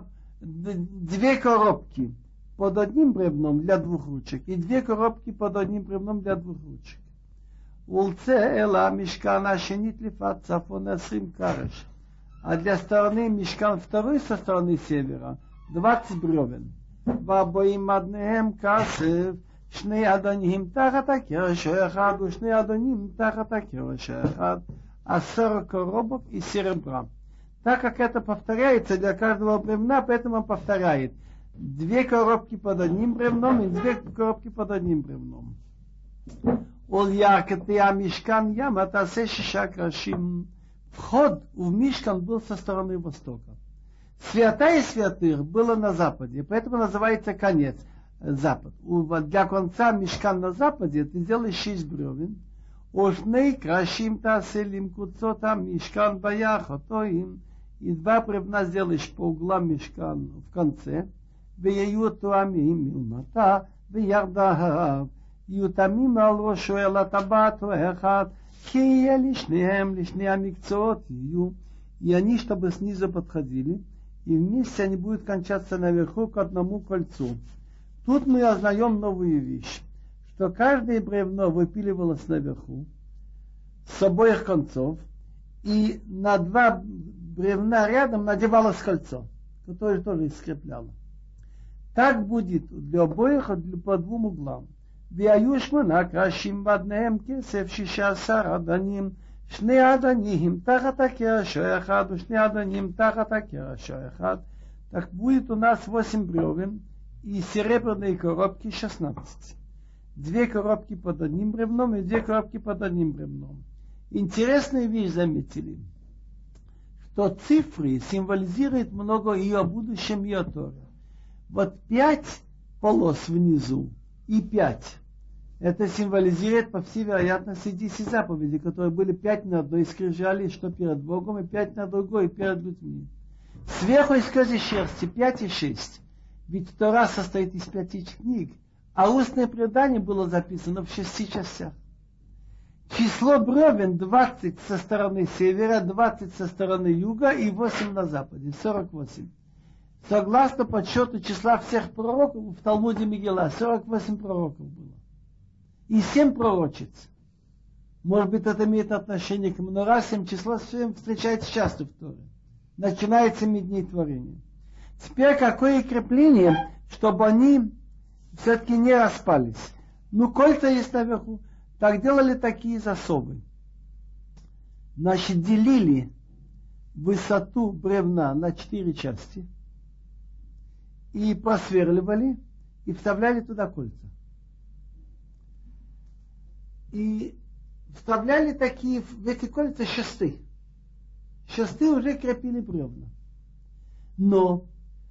коробки под одним бревном для 2 ручек и 2 коробки под одним бревном для 2 ручек. Улце эла мишкана шенит лифат цафон 20 кареш. А для стороны мишкан второй со стороны севера 20 бревен. והבואים עדניהם כסף, שני אדונים תחת הקרש האחד, ושני אדונים תחת הקרש האחד, 10 коробок из серебра. Так как это повторяется для каждого бревна, поэтому он повторяет 2 коробки под одним бревном и 2 коробки под одним бревном. Ол яркатия мишкан яма тасе 6 крашим. Вход в мишкан был со стороны востока. Святая святых было на западе, поэтому называется конец, запад. Для конца мишкан на западе ты делаешь 6 бревен. Ошней крашим таселим куцота мишкан баяхотоим. И 2 бревна сделаешь по углам мишкан в конце. ויהיו תואמים מלמטה וירדיו, יהיו תמים על ראשו אל הטבעת אחד, כי יהיה לשני המקצועות יהיו, и они, чтобы снизу подходили, и вместе они будут кончаться наверху к одному кольцу. Тут мы узнаем новую вещь, что каждое бревно выпиливалось наверху, с обоих концов, и на 2 бревна рядом надевалось кольцо, которое тоже скрепляло. Так будет для обоих по 2 углам. והיו 8 קרשים בדניהם כסף 16 אדנים, 2 אדנים תחת הקרש האחד ו2 אדנים תחת הקרש האחד. Так будет у нас 8 бревен и серебряные коробки 16. 2 коробки под одним бревном и 2 коробки под одним бревном. Интересную вещь заметили, что цифры символизируют много и о будущем, и о Торе. Вот 5 полос внизу и 5. Это символизирует, по всей вероятности, 10 заповедей, которые были 5 на одной скрижали, что перед Богом, и 5 на другой, и перед людьми. Сверху из козьей шерсти 5 и 6. Ведь Тора состоит из 5 книг, а устное предание было записано в 6 частях. Число бревен 20 со стороны севера, 20 со стороны юга и 8 на западе, 48. Согласно подсчету числа всех пророков, в Талмуде Мегилла 48 пророков было. И 7 пророчиц. Может быть, это имеет отношение к Менора, 7 число 7 встречается часто в Торе. Начинается 7 дней творения. Теперь какое крепление, чтобы они все-таки не распались. Ну, кольца есть наверху. Так делали такие засовы. Значит, делили высоту бревна на 4 части. И просверливали, и вставляли туда кольца. И вставляли такие, в эти кольца шесты. Шесты уже крепили бревна. Но,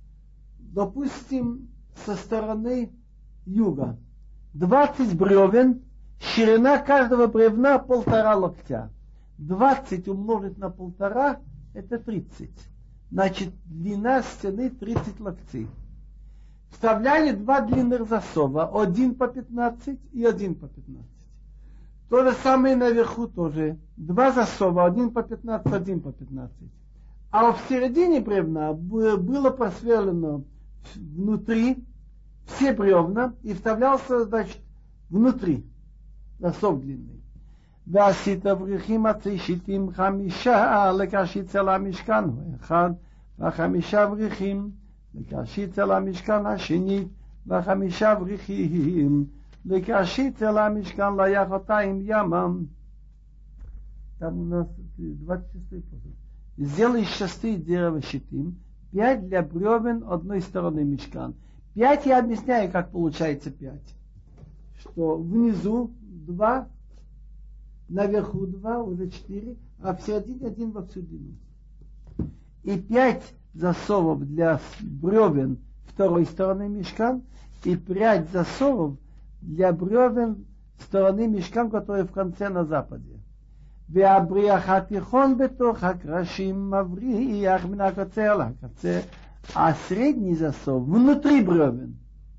допустим, со стороны юга 20 бревен, ширина каждого бревна 1,5 локтя. 20 умножить на 1,5 это 30. Значит, длина стены 30 локтей. Вставляли 2 длинных засова, один по 15 и один по 15. То же самое наверху тоже. 2 засова, один по 15, один по 15. А в середине бревна было просверлено внутри все бревна и вставлялся, значит, внутри засов длинный. ועשית אברכים הצישיתים 5 לקשיצה למשכן אחד, ו5 אברכים לקשיצה למשכן השנית, ו5 אברכים לקשיצה למשכן ליחותיים ימם. Там у нас 26 посуд. Сделай шесты дерева щитим, 5 для бревен одной стороны мишкан. 5 я объясняю, как получается 5. Что внизу 2, наверху 2, уже 4, а в середине 1 во всю длину. И 5 засовов для бревен второй стороны мишкан, и 5 засовов для бревен стороны мишкан, который в конце на западе. והבריח התיכון בתוך הקרשים מבריח מן הקצה אל הקצה, а средний засов внутри бревен.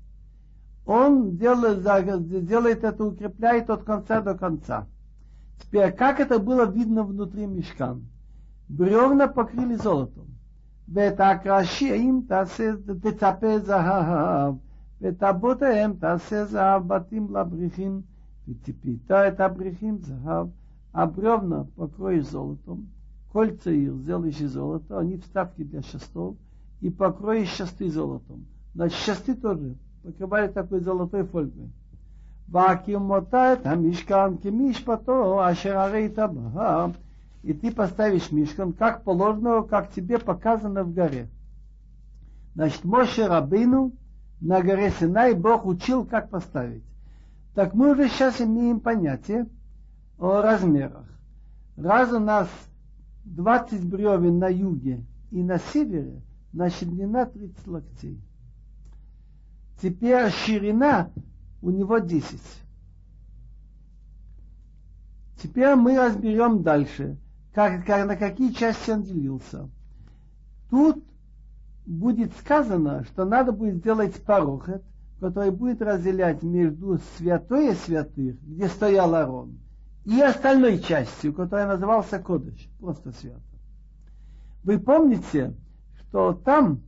Он делает это, укрепляет от конца до конца. Теперь, как это было видно внутри мишкан? Бревна покрыли золотом. ואת הקרשים תצפה זהב, ואת הבותיהם תעשה זהב בתים לבריחים, וציפית את הבריחים זהב, а бревна покроешь золотом, кольца их сделаешь из золота, они вставки для шестов, и покроешь шесты золотом. Значит, шесты тоже покрывали такой золотой фольгой. Вакимотает мишкан кемишпато ашерарей таба. И ты поставишь мишкан, как положено, как тебе показано в горе. Значит, Моше Рабейну на горе Синай Бог учил, как поставить. Так мы уже сейчас имеем понятие о размерах. Раз у нас 20 бревен на юге и на севере, значит длина 30 локтей. Теперь ширина у него 10. Теперь мы разберем дальше, на какие части он делился. Тут будет сказано, что надо будет сделать парохет, который будет разделять между святое святых, где стоял Аарон, и остальной частью, которая назывался Кодыш, просто свято. Вы помните, что там,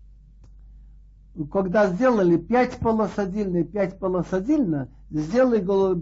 когда сделали 5 полос отдельно и 5 полос отдельно, сделали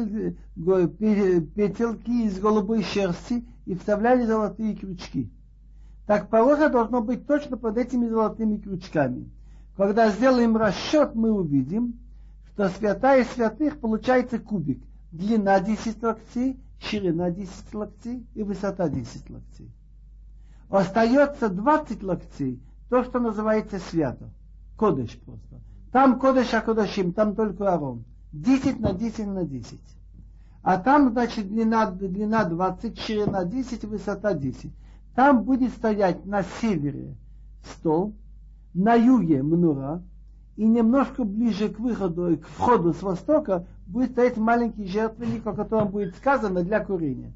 петельки из голубой шерсти и вставляли золотые крючки. Так парохет должно быть точно под этими золотыми крючками. Когда сделаем расчет, мы увидим, что святая святых получается кубик. Длина 10 локтей, ширина 10 локтей и высота 10 локтей. Остается 20 локтей, то, что называется свято. Кодыш просто. Там кодыш акодашим, там только Аарон. 10 на 10 на 10. А там, значит, длина 20, ширина 10, высота 10. Там будет стоять на севере стол, на юге мнура, и немножко ближе к выходу, к входу с востока будет стоять маленький жертвенник, о котором будет сказано для курения.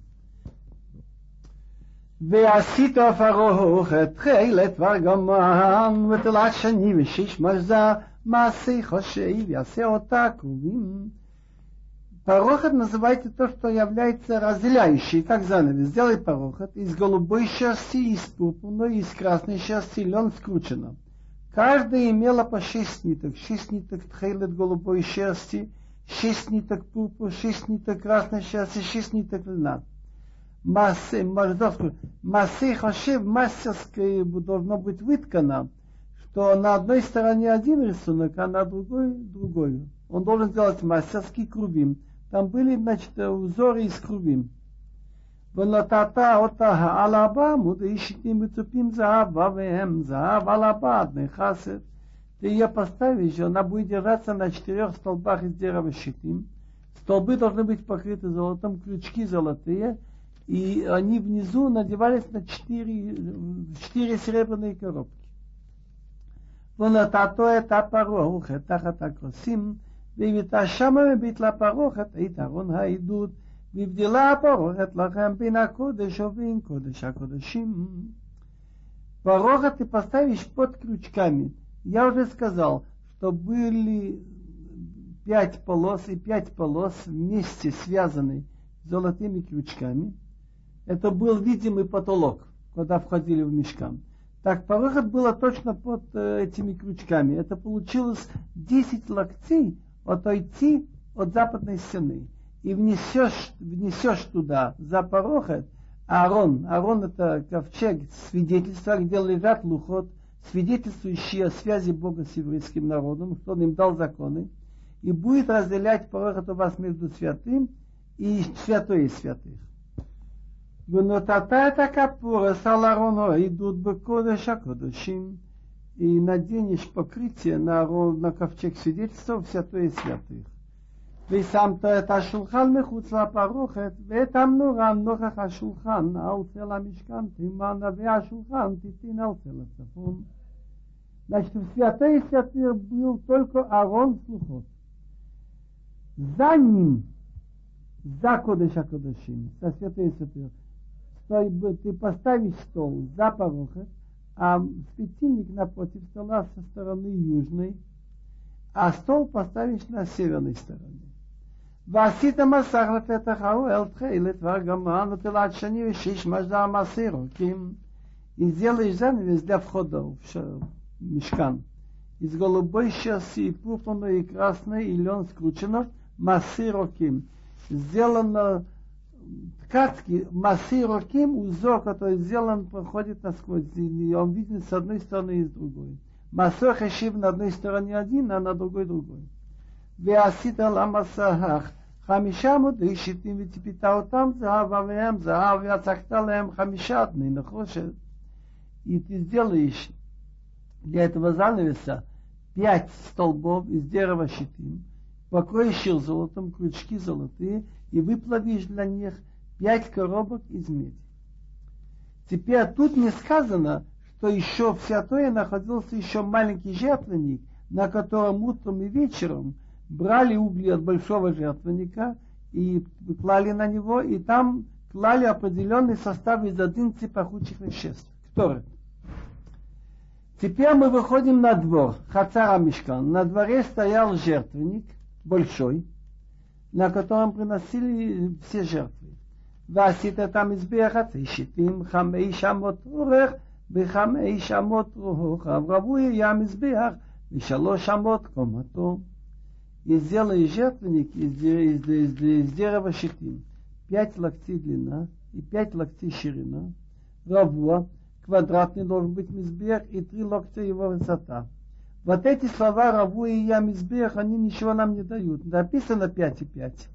ועשית פרוכת תכלת וארגמן ותלת שני ושיש מזזה מעשי חושי ויעשה אותה קרובים. Парохат называется то, что является разделяющей, как занавес. Сделай парохат из голубой шерсти, из пурпурной, из красной шерсти, лен скручено. Каждая имела по 6 ниток. 6 ниток тхейлет голубой шерсти, 6 ниток пурпур, 6 ниток красной шерсти, 6 ниток льна. Массы хошев мастерской должно быть выткано, что на одной стороне один рисунок, а на другой. Он должен сделать мастерский крубим. Там были, значит, узоры из крубим. ונתתה אותה על הבא, ищите מצופים זהב, והם זהב על הבא, נכסת. Ты ее поставишь, она будет держаться на 4 столбах из дерева щитим. Столбы должны быть покрыты золотом, крючки золотые, и они внизу надевались на 4 серебряные коробки. ונתתו את הפרוכת תחת הכרסים, והביאה שמה וביטלה פרוכת את ארון העדות, והבדילה הפרוכת לכם בין הקודש ובין קודש הקודשים. Парохат ты поставишь под крючками. Я уже сказал, что были 5 полос и 5 полос вместе связаны золотыми крючками. Это был видимый потолок, когда входили в мишкан. Так, парохат было точно под этими крючками. Это получилось 10 локтей отойти от западной стены. И внесешь туда за парохат Аарон. Аарон это ковчег, свидетельство, где лежат лухот, свидетельствующие о связи Бога с еврейским народом, что он им дал законы. И будет разделять парохат у вас между святым и святой из святых. ונתתה את הכפורס על ארונו עדות בקודש הקודשים, и наденешь покрытие на ковчег свидетельства в святое святых. ושמת את השולחן מחוץ לפרוכת, ואת המנורה נוכח השולחן על צל המשכן תימנה, והשולחן תיתן על צל הצפון. Значит, в святое святых был только Аарон с лухот. За ним, за кодеш акодешим, со святое святых, ты поставишь стол за парохат, а светильник напротив стола со стороны южной, а стол поставишь на северной стороне. ועשית מסך לפתח האוהל תכלת וארגמן ותלת שני ושיש מזזה מעשי רוקים. И сделаешь занавес для входа в мишкан. Из голубой шерсти, пурпурной и красной, и лен скручено מעשי רוקים. Сделано ткацкий מעשי רוקים, узор, который сделан, проходит насквозь, и он виден с одной стороны и с другой. Масох ешив на одной стороне один, а на другой другой. Веасита ламасахах. Хамиша муды щитим витипита там заававеем заав вяцахталем хамишатный нахошет. И ты сделаешь для этого занавеса 5 столбов из дерева щитим, покроешь их золотом, крючки золотые, и выплавишь для них 5 коробок из меди. Теперь тут не сказано, что еще в святое находился еще маленький жертвенник, на котором утром и вечером брали угли от большого жертвенника и клали на него, и там клали определенный состав из 11 пахучих веществ. Кто? Теперь мы выходим на двор, Хацара Мишкан. На дворе стоял жертвенник большой, на котором приносили все жертвы. ועשית את המזבח השיטים 500 אורך ו500 רוחב, רווי היה המזבח ו300 קומתו. И сделай жертвенник из дерева щитим. 5 локтей длина и 5 локтей ширина. Равуа, квадратный должен быть мизбех, и 3 локтя его высота. Вот эти слова равуа и я мизбех, они ничего нам не дают. Написано 5 и 5.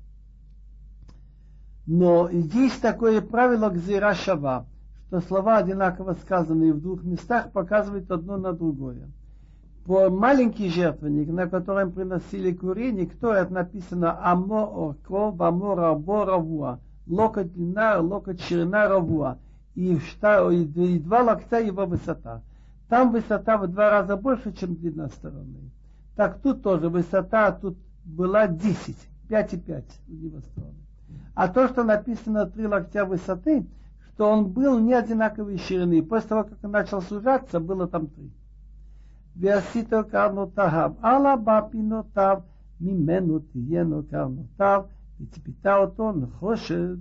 Но есть такое правило гзира шава, что слова одинаково сказанные в двух местах показывают одно на другое. По маленький жертвенник, на котором приносили курение, кто это написано амо орко, вамо рабо равуа, локоть длина, локоть ширина равуа, и 2 локтя его высота. Там высота в 2 раза больше, чем длина стороны. Так тут тоже высота тут была 10, 5 и 5 у него стороны. А то, что написано 3 локтя высоты, что он был не одинаковой ширины. После того, как он начал сужаться, было там 3. ועשיתו קרנותיו, על הבפינותיו, ממנו תהיינו קרנותיו, וציפית אותו נחושת.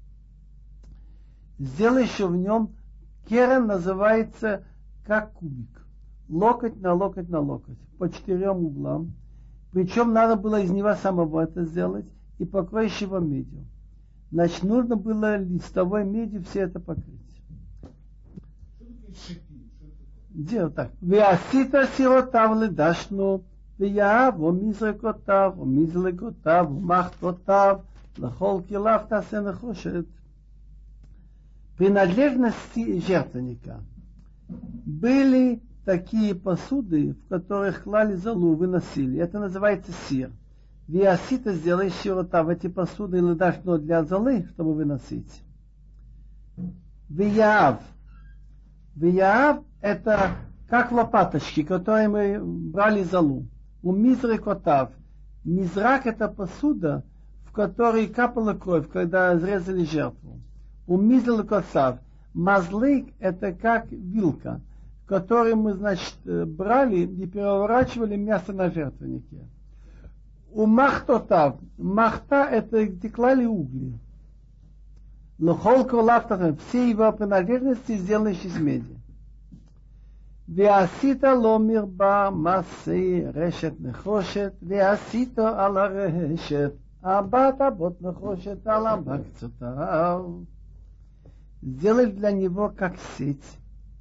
Сделай еще в нем, керен называется как кубик. Локоть на локоть на локоть, по 4 углам. Причем надо было из него самого это сделать и покроешь его медью. Значит, нужно было листовой медью все это покрыть. Дело так. Веасита сиротав ледашну, веяав, омизрекотав, омизлекотав, умахтотав, лахол килав тасе нахошет. Принадлежности жертвенника. Были такие посуды, в которых клали золу, выносили. Это называется сир. Веасита сделай сиротав эти посуды ледашну для золы, чтобы выносить. Веяав. Веяав это как лопаточки, которые мы брали золу. У мизрекотав. Мизрак это посуда, в которой капала кровь, когда разрезали жертву. У мизрекотав. Мазлык это как вилка, в которой мы, значит, брали и переворачивали мясо на жертвеннике. У махтотав. Махта это где клали угли. Лохолко лафтахем. Все его принадлежности сделаны из меди. ועשית לו מרבה מסי רשת נחושת, ועשית על הרשת 4 טבות נחושת על המקצותיו. Сделай для него как сеть.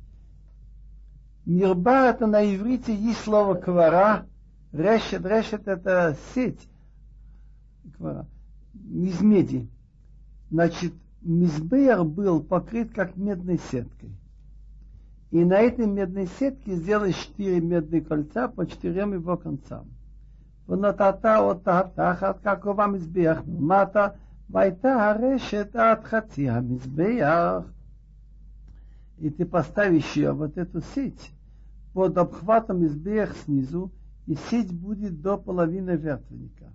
Мирба это на иврите есть слово квара. Решет это сеть. Квара. Из меди. Значит, мизбех был покрыт как медной сеткой. И на этой медной сетке сделай 4 медные кольца по 4 его концам. ונתתה אותה תחת ככוב המזבח מלמטה, והייתה הרשת עד חצי המזבח. И ты поставишь ее, вот эту сеть, под обхватом мизбех снизу, и сеть будет до половины жертвенника.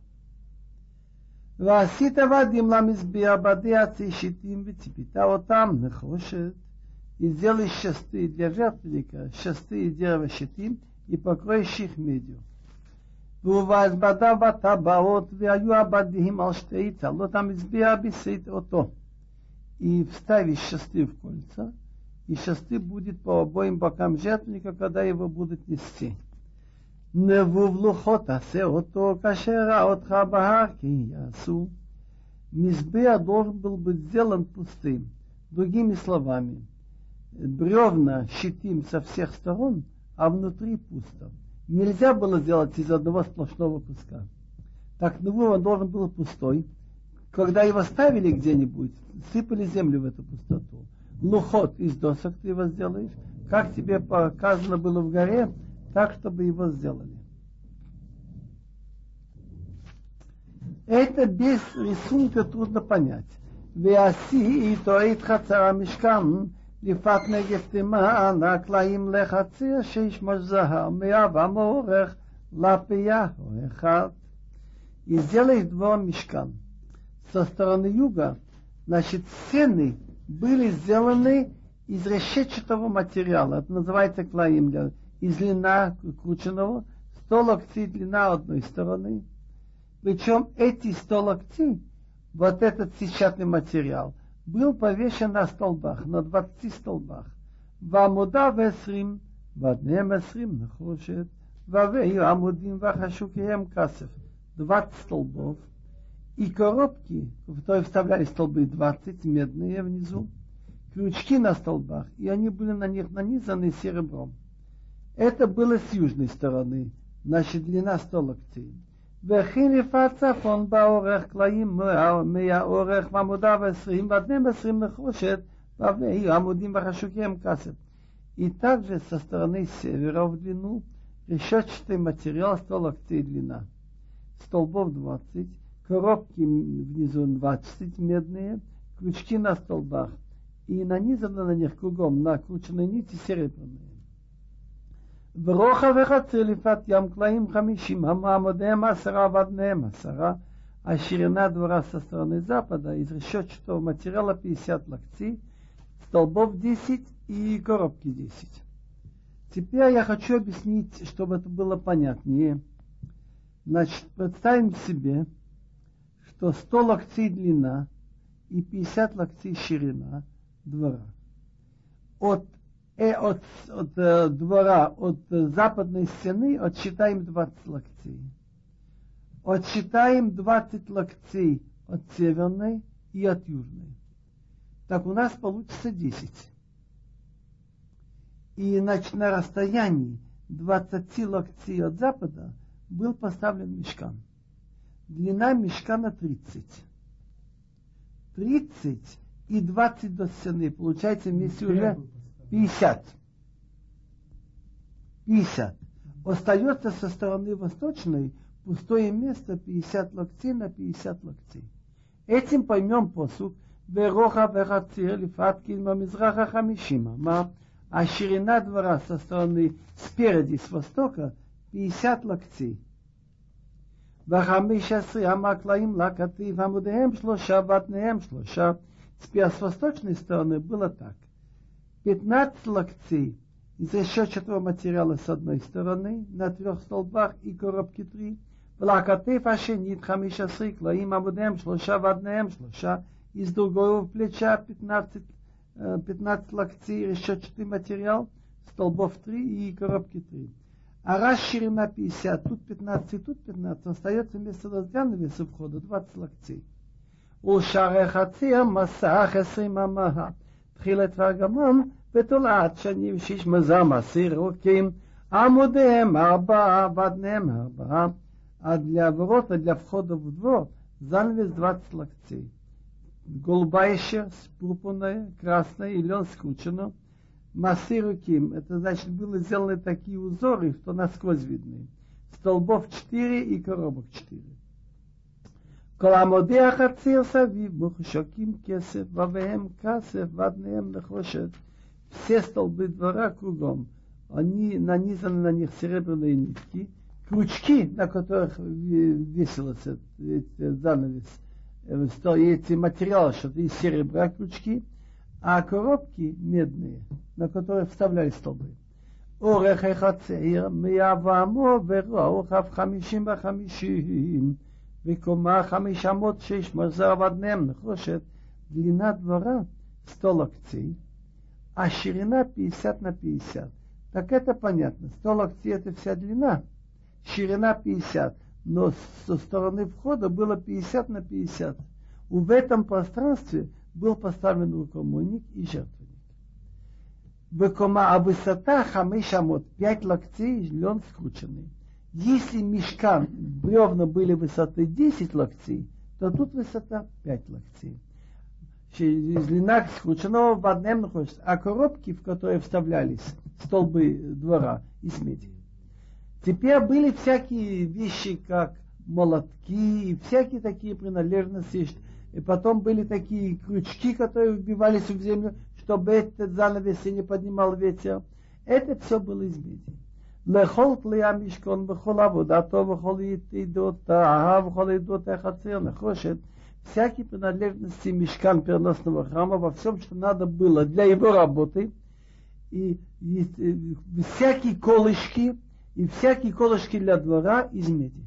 ועשית ועדים למזבח בדי עצי שיטים וציפית אותם נחושת. И сделай шесты для жертвенника, шесты из дерева щитим, и покроешь их медью. ובהזבדה בטבעות, והיו הבדים על שתי צלות המזבח בסית אותו. И вставишь шесты в кольца, и шесты будет по обоим бокам жертвенника, когда его будут нести. נבובלוחות עשה אותו, כאשר ראה אותך בהר, כי יעשו. מזבח должен был быть сделан пустым. Другими словами, бревна щитим со всех сторон, а внутри пусто. Нельзя было сделать из одного сплошного куска. Так Навур он должен был пустой. Когда его ставили где-нибудь, сыпали землю в эту пустоту. Лухот из досок ты его сделаешь, как тебе показано было в горе, так, чтобы его сделали. Это без рисунка трудно понять. Веаси и тоит хацара мишкан, лифат негев тиман, аклаим лехацир, шейшмош захар, меава морех, лапия эхат. И сделай двор мишкан. Со стороны юга, значит, стены были сделаны из решетчатого материала. Это называется клаим, из льна крученного, 100 локтей длина одной стороны. Причем эти 100 локтей, вот этот сетчатый материал, был повешен на столбах, на 20 столбах. Вамуда весрим, ваднем эсрим нахошет, вавею амудим вахашукием касев. 20 столбов. И коробки, в которые вставляли столбы 20, медные внизу, крючки на столбах, и они были на них нанизаны серебром. Это было с южной стороны, значит, длина 100 локтей. וכי צפון באורך קלעים מהאורך ועמודיו 20 ועדניהם 20 נחושת והיו עמודים וחשוקיהם כסף. И также со стороны севера в длину решетчатый материал 100 локтей длина. Столбов 20, коробки внизу 20 медные, крючки на столбах и нанизаны на них кругом накрученные нити серебряные. ורוחב וחצר לפת ים קלעים 50, עמודיהם 10 ועדניהם 10, а ширина двора со стороны запада из решетчатого материала 50 локтей, столбов 10 и коробки 10. Теперь я хочу объяснить, чтобы это было понятнее. Значит, представим себе, что 100 локтей длина и 50 локтей ширина двора. От двора, от западной стены отсчитаем 20 локтей. Отсчитаем 20 локтей от северной и от южной. Так у нас получится 10. И значит, на расстоянии 20 локтей от запада был поставлен мишкан. Длина мишкана 30. 30 и 20 до стены. Получается вместе уже 50. 50. Остается со стороны восточной пустое место 50 локтей на 50 локтей. Этим поймем посук. Вероха вехацир лифаткин мамизраха хамишима. А ширина двора со стороны спереди, с востока, 50 локтей. וחמישה המקלעים לקטיף עמודיהם 3 ועדניהם 3. Теперь с восточной стороны было так. 15 локтей из решетчатого материала с одной стороны, на 3 столбах и коробки 3. ולקטיף השנית 15 קלעים עמודיהם 3 ועדניהם 3. Из другого плеча 15 локтей решетчатый материал, столбов 3 и коробки 3. А раз ширина 50, тут 15 и тут 15, остается вместо занавеса входа 20 локтей. ושערי חציר מסך 20 אמה. תחילת והגמון בתולעת שנים 6 מזר מסיר רוקים, עמודיהם 4 ועדניהם 4. А для ворота, для входа в двор, занавес 20 локтей. Голубая шерсть, пурпурная, красная и лен скручено. Масируким, это значит, были сделаны такие узоры, что насквозь видны. Столбов 4 и коробок 4. Коламодея хацир савив, мухшоким кесев, вавеем касев, ваднеем нахошет. Все столбы двора кругом, они нанизаны на них серебряные нитки, крючки, на которых весился этот занавес, эти материалы, что из серебра крючки, а коробки медные, на которые вставляли столбы. אורך החצר 100 ורוחב 50 ב-50 וקומה 500 מזר ועדניהם נחושת. длина двора 100 локтей, а ширина 50 на 50. Так это понятно. 100 локтей это вся длина, ширина 50, но со стороны входа было 50 на 50. В этом пространстве был поставлен рукомойник и жертвенник. а высота хамешамот 5 локтей, лен скрученный. Если мишкан, бревна были высоты 10 локтей, то тут высота 5 локтей. Длина скрученного в одном находится, а коробки, в которые вставлялись столбы двора, из меди. Теперь были всякие вещи, как молотки, всякие такие принадлежности. И потом были такие крючки, которые вбивались в землю, чтобы этот занавес не поднимал ветер. Это все было из меди. Лехол клея мишкон бехол аводато бехол идота, бехол идота хацер нехошет. Всякие принадлежности мишкан переносного храма во всем, что надо было для его работы. И всякие колышки для двора из меди.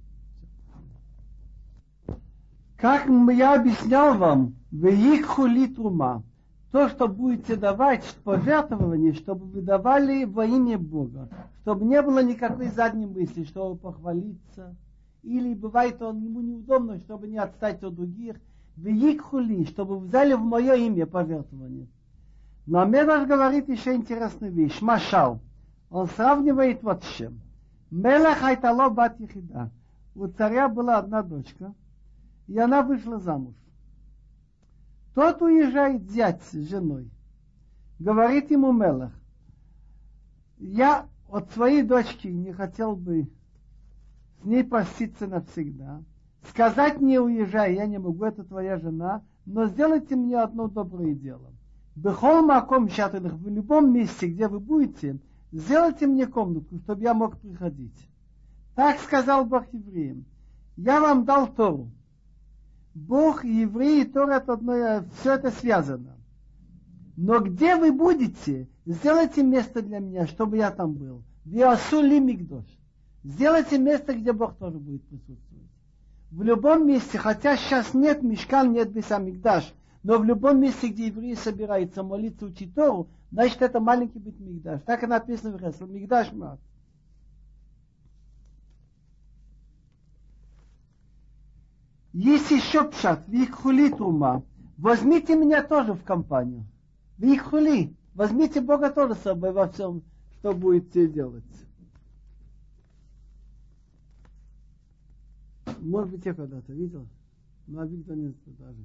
Как я объяснял вам, веикхули трума, то, что будете давать пожертвование, чтобы вы давали во имя Бога, чтобы не было никакой задней мысли, чтобы похвалиться, или бывает ему неудобно, чтобы не отстать от других, веикхули, чтобы вы взяли в мое имя пожертвование. Но Медраш говорит еще интересную вещь, машал, он сравнивает вот с чем. Мелах айтало бат ехида, у царя была одна дочка, и она вышла замуж. Тот уезжает зять с женой. Говорит ему Мелах, я от своей дочки не хотел бы с ней проститься навсегда. Сказать не уезжай, я не могу, это твоя жена, но сделайте мне одно доброе дело. Бехол маком шатых, в любом месте, где вы будете, сделайте мне комнатку, чтобы я мог приходить. Так сказал Бог евреям. Я вам дал Тору. Бог, евреи, Тора, это одно, все это связано. Но где вы будете, сделайте место для меня, чтобы я там был. Виасули мигдош. Сделайте место, где Бог тоже будет присутствовать. В любом месте, хотя сейчас нет мишкан, нет бейс-микдаш, но в любом месте, где евреи собираются молиться, учить Тору, значит, это маленький бейт-микдаш. Так и написано в Хесле. Микдаш мат. Есть еще пшат, вихули трума. Возьмите меня тоже в компанию. Вихули. Возьмите Бога тоже с собой во всем, что будете делать. Может быть, я когда-то видел, но Виктор не даже.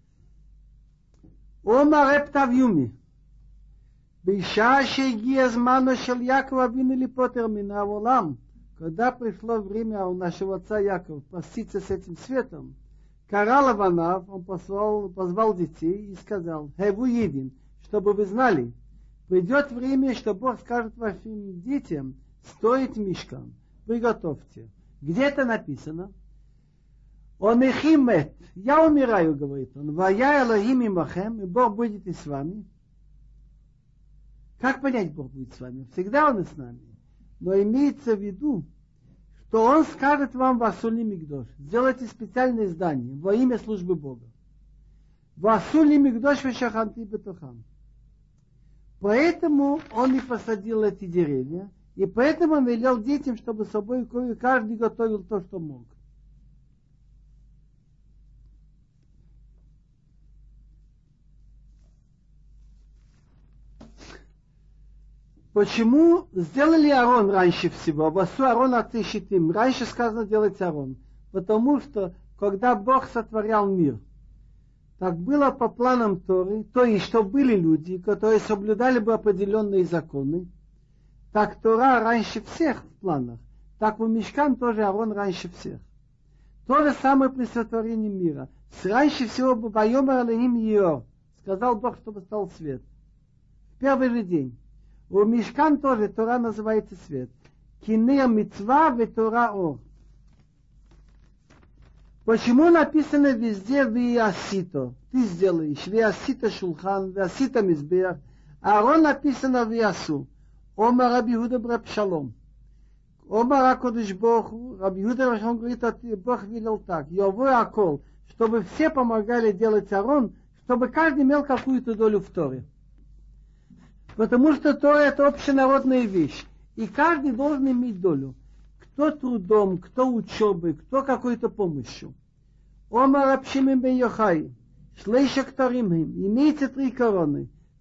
Ома рептавюми. Бейша шеги зману шел Якова винили потер мина волам. Когда пришло время у нашего отца Якова проститься с этим светом, Карал Аванав, он позвал детей и сказал, «Хеву един, чтобы вы знали, придет время, что Бог скажет вашим детям, стоит мишкан, приготовьте». Где это написано? Он ихимет, я умираю, говорит он, вая Элохим имахем, и Бог будет и с вами. Как понять, Бог будет с вами? Всегда Он и с нами. Но имеется в виду, что Он скажет вам Васули Мигдош. Сделайте специальное здание во имя службы Бога. Васули Мигдош вешаханти бетухам. Поэтому Он и посадил эти деревья, и поэтому Он велел детям, чтобы с собой каждый готовил то, что мог. Почему сделали Арон раньше всего? Васу Арон отыщитим. Раньше сказано делать Арон. Потому что, когда Бог сотворял мир, так было по планам Торы, то есть, что были люди, которые соблюдали бы определенные законы, так Тора раньше всех в планах, так у Мишкан тоже Арон раньше всех. То же самое при сотворении мира. Раньше всего бы Вайомар Элохим Йеор, сказал Бог, чтобы стал свет. В первый же день. У Мишкан тоже Тора называется свет. Кинея мицва ве Тора ор. Почему написано везде виасито? Ты сделаешь виасито шулхан, виасито мизбех. А Арон написано виасу. Ома Раби Иуда браб Шалом. Ома Ракодыш Бог. Раби Иуда он говорит, Бог велел так. Йовой акол. Чтобы все помогали делать Арон, чтобы каждый имел какую-то долю в Торе. Потому что Тора это общенародная вещь. И каждый должен иметь долю. Кто трудом, кто учебой, кто какой-то помощью. Омар Раб Шимон бен Йохай. Шлейша Кторим им. Имеется 3 короны.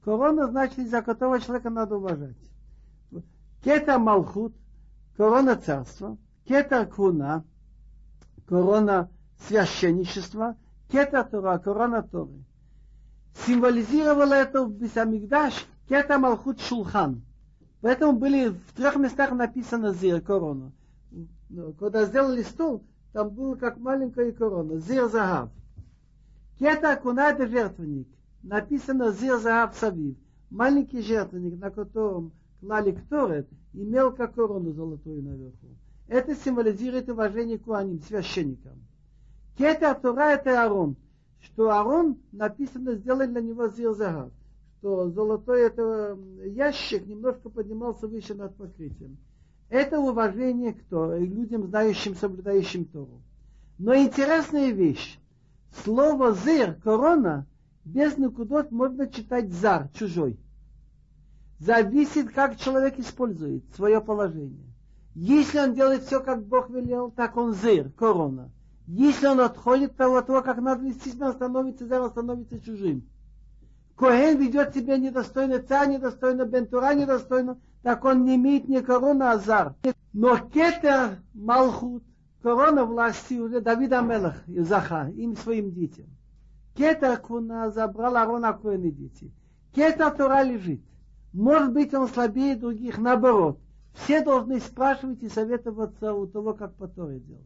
Корона значит, из-за которого человека надо уважать. Кетер Малхут, корона царства. Кетер Куна, корона священничества. Кетер Тора, корона Торы. Символизировало это в Бейт-Микдаш Кетер Малхут Шулхан. Поэтому были в 3 местах написано Зир, корона. Когда сделали стол, там было как маленькая корона. Зир Загав. Кетер Куна это жертвенник. Написано Зир Загав Савив. Маленький жертвенник, на котором клали кторет, имел как корону золотую наверху. Это символизирует уважение к куаним, священникам. Кетер Тора это Аарон. Что Аарон, написано, сделали для него Зир Загав. Что золотой это ящик немножко поднимался выше над покрытием. Это уважение к людям, знающим, соблюдающим Тору. Но интересная вещь. Слово «зир», корона, без накудот можно читать «зар», чужой. Зависит, как человек использует свое положение. Если он делает все, как Бог велел, так он «зир», корона. Если он отходит от того, как надо вести себя, он становится чужим. Коэн ведет себя недостойно, царь недостойно, бентура недостойно, так он не имеет ни короны, а зар. Но кетер Малхут, корона власти уже Давида Мелах, Заха, им своим детям. Кетер Куна забрал Аарона Коэн и дети. Кетер Тора лежит. Может быть, он слабее других, наоборот. Все должны спрашивать и советоваться у того, как по Торе делать.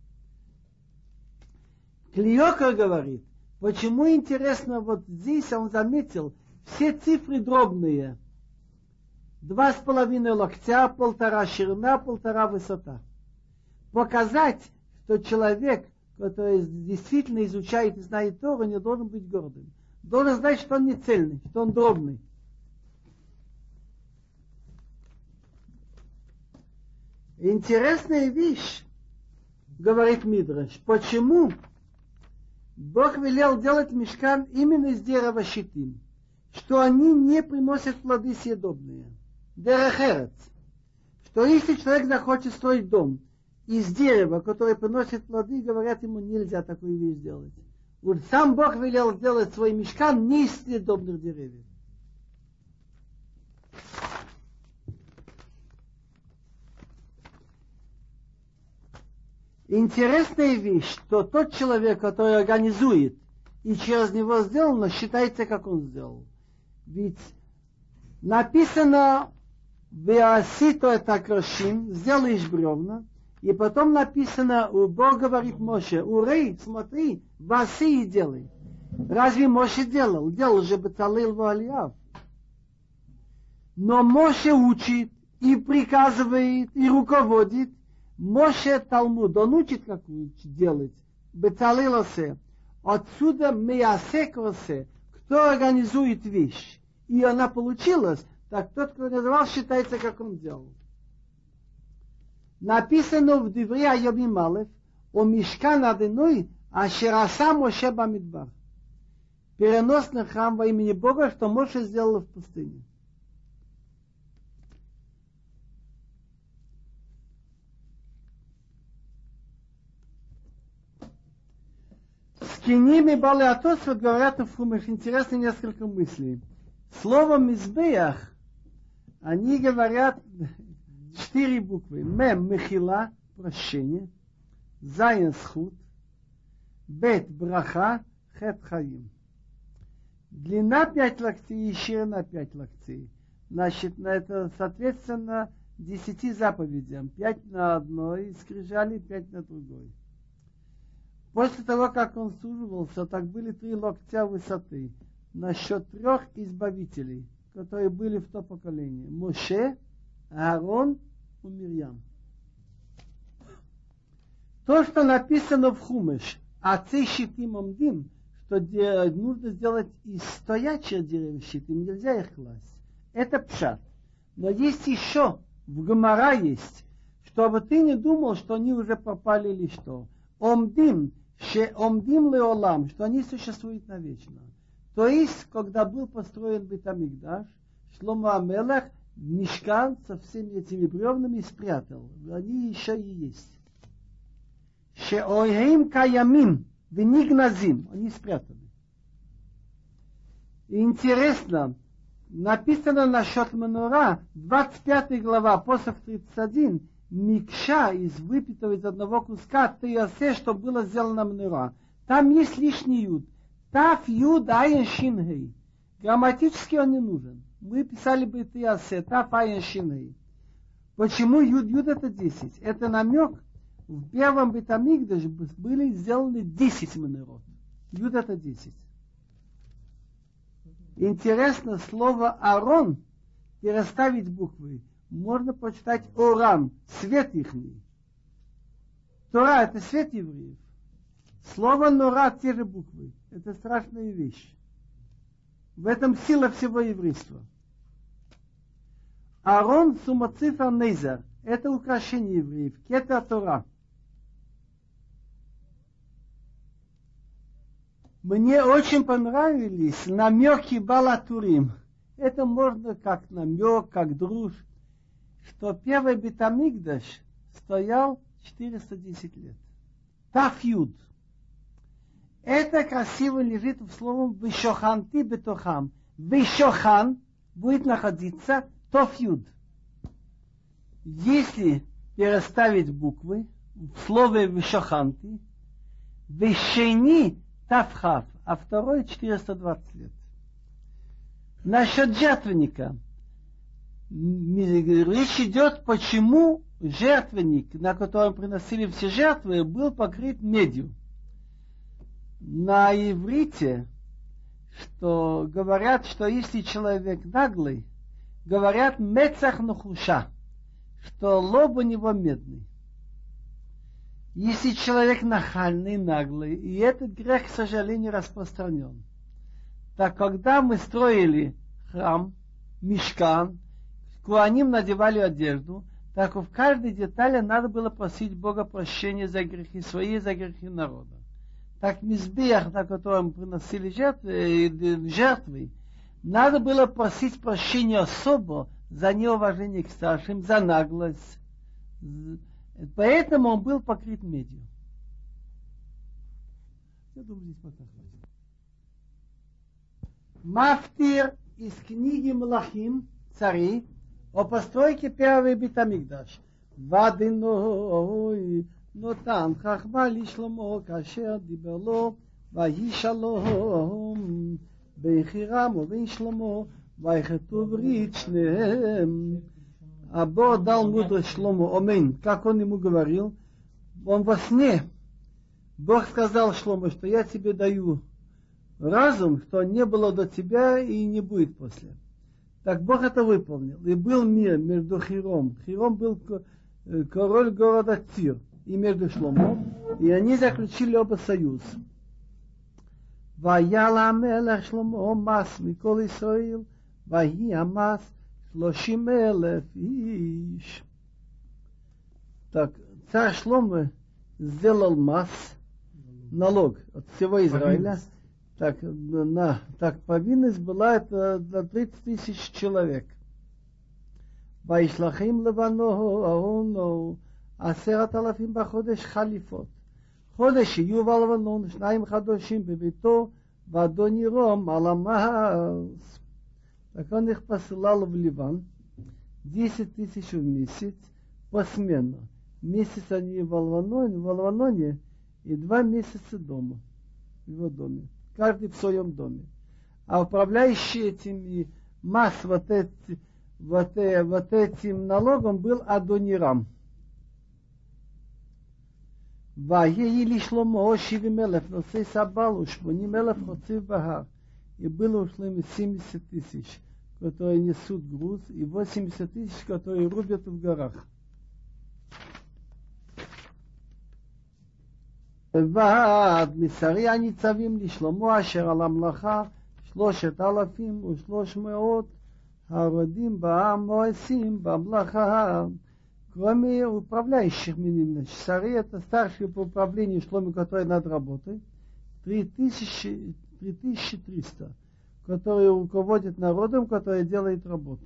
Клиокер говорит, почему интересно, вот здесь он заметил, все цифры дробные. 2,5 локтя, 1,5 ширина, 1,5 высота. Показать, что человек, который действительно изучает и знает Тору, не должен быть гордым. Должен знать, что он не цельный, что он дробный. Интересная вещь, говорит Мидраш, почему Бог велел делать мишкан именно из дерева щитим, что они не приносят плоды съедобные. Дерехерец, что если человек захочет строить дом из дерева, которое приносит плоды, говорят ему, нельзя такую вещь делать. Вот сам Бог велел сделать свой мишкан не из съедобных деревьев. Интересная вещь, что тот человек, который организует и через него сделано, считается, как он сделал. Ведь написано «Веасито это крошим», сделаешь бревна, и потом написано, Бог говорит Моше, урей, смотри, васи и делай. Разве Моше делал? Делал же Бецалел Ваалиав. Но Моше учит и приказывает, и руководит. Моше Талмуд, он учит, как делать. Бецалел осе. Отсюда меасек осе. Кто организует вещь, и она получилась, так тот, кто называл, считается, как он делал. Написано в Диврей Айомим Алеф о Мишкан Адоной ашер аса Моше бамидбар. Переносный храм во имени Бога, что Моше сделал в пустыне. Скиними Балеатосфот говорят в Хумеш, интересно несколько мыслей. Слово Мизбеях, они говорят 4 буквы. Мем Мехила, прощение. Зайн Схут. Бет Браха, Хет Хаим. Длина 5 локтей и ширина 5 локтей. Значит, на это соответственно 10 заповедям. 5 на одной скрижали, 5 на другой. После того, как он служивался, так были 3 локтя высоты. Насчет 3 избавителей, которые были в то поколение. Моше, Аарон и Мирьям. То, что написано в Хумеш, отцы щитим омдим, что нужно сделать из стоячих деревьев щитим, нельзя их класть. Это пшат. Но есть еще, в Гемара есть, чтобы ты не думал, что они уже попали или что. Омдим, омдим леолам, что они существуют навечно. То есть, когда был построен Бейт-Микдаш, Шломо ха-Мелех мишкан со всеми этими бревнами спрятал. Они еще и есть. Шеоим каямим венигназим. Они спрятаны. И интересно, Написано насчет Менура, 25 глава, посох 31, Микша из выпитого из одного куска Тиасе, что было сделано Менура. Там есть лишний юд. Таф юд айн шин гей. Грамматически он не нужен. Мы писали бы Тиасе, таф айн шин гей. Почему юд это 10? Это намек. В первом Бет-Амикдаше были сделаны 10 Менурот. Юд это 10. Интересно, слово Арон переставить буквы. Можно прочитать Оран, свет ихний. Тора это свет евреев. Слово Нора те же буквы. Это страшная вещь. В этом сила всего еврейства. Арон сумацифа нейзер. Это украшение евреев. Кетер Тора. Мне очень понравились намеки Балатурим. Это можно как намек, как друж, что первый Бет-Амикдаш стоял 410 лет. Тафьюд. Это красиво лежит в словом «вишоханти бетохам». «Вишохан» будет находиться «тофьюд». Если переставить буквы в слове «вишоханти», «вишени» Тавхав, а второй 420 лет. Насчет жертвенника. Речь идет, почему жертвенник, на котором приносили все жертвы, был покрыт медью. На иврите, что говорят, что если человек наглый, говорят мецах нухуша, что лоб у него медный. Если человек нахальный, наглый, и этот грех, к сожалению, распространен. Так когда мы строили храм, мишкан, куаним надевали одежду, так в каждой детали надо было просить Бога прощения за грехи свои и за грехи народа. Так мизбех, на котором приносили жертвы, надо было просить прощения особо за неуважение к старшим, за наглость. Поэтому он был покрыт медью. Я думаю, здесь пока хватит. Мафтир из книги Млахим, цари, о постройке первого Бет-Амикдаш. Вадиной нотан хахма лишломо кашер диберло ваишалом бейхирам ובן שלמה ויכתוב ברית שניהם. А Бог дал мудрость Шлому, аминь. Как он ему говорил, он во сне, Бог сказал Шлому, что я тебе даю разум, что не было до тебя и не будет после. Так Бог это выполнил. И был мир между Хиром. Хиром был король города Тир. И между Шломо. И они заключили оба союз. Ваяла мелех Шломо мас микол Исраил. Ваи амас 30,000 иш. Так, царь Шломо сделал масс, налог от всего Израиля. Так, повинность была это до 30 тысяч человек. Вайшлахим левану аону 10,000 בחודש חליפות. חודש יהיו בלבנון 2 חודשים בביתו, ואדון ירום על המס. Так он их посылал в Ливан, 10 тысяч в месяц, посменно. Месяц они в Алваноне и 2 месяца дома, в его доме. Каждый в своем доме. А управляющий этими масс вот этим налогом был Адонирам. ויהי לשלמה 70,000 נושאי סבל ו80,000 חוצים בהר. И было у Шломо 70 тысяч, которые несут груз, и 80 тысяч, которые рубят в горах. ועד משרי הניצבים לשלמה אשר על המלאכה 3,300 העבדים בעם מואסים במלאכה. Кроме управляющих минимум, Сари это старшие по управлению Шломо, которые над работой, 3300, которые руководят народом, который делает работу.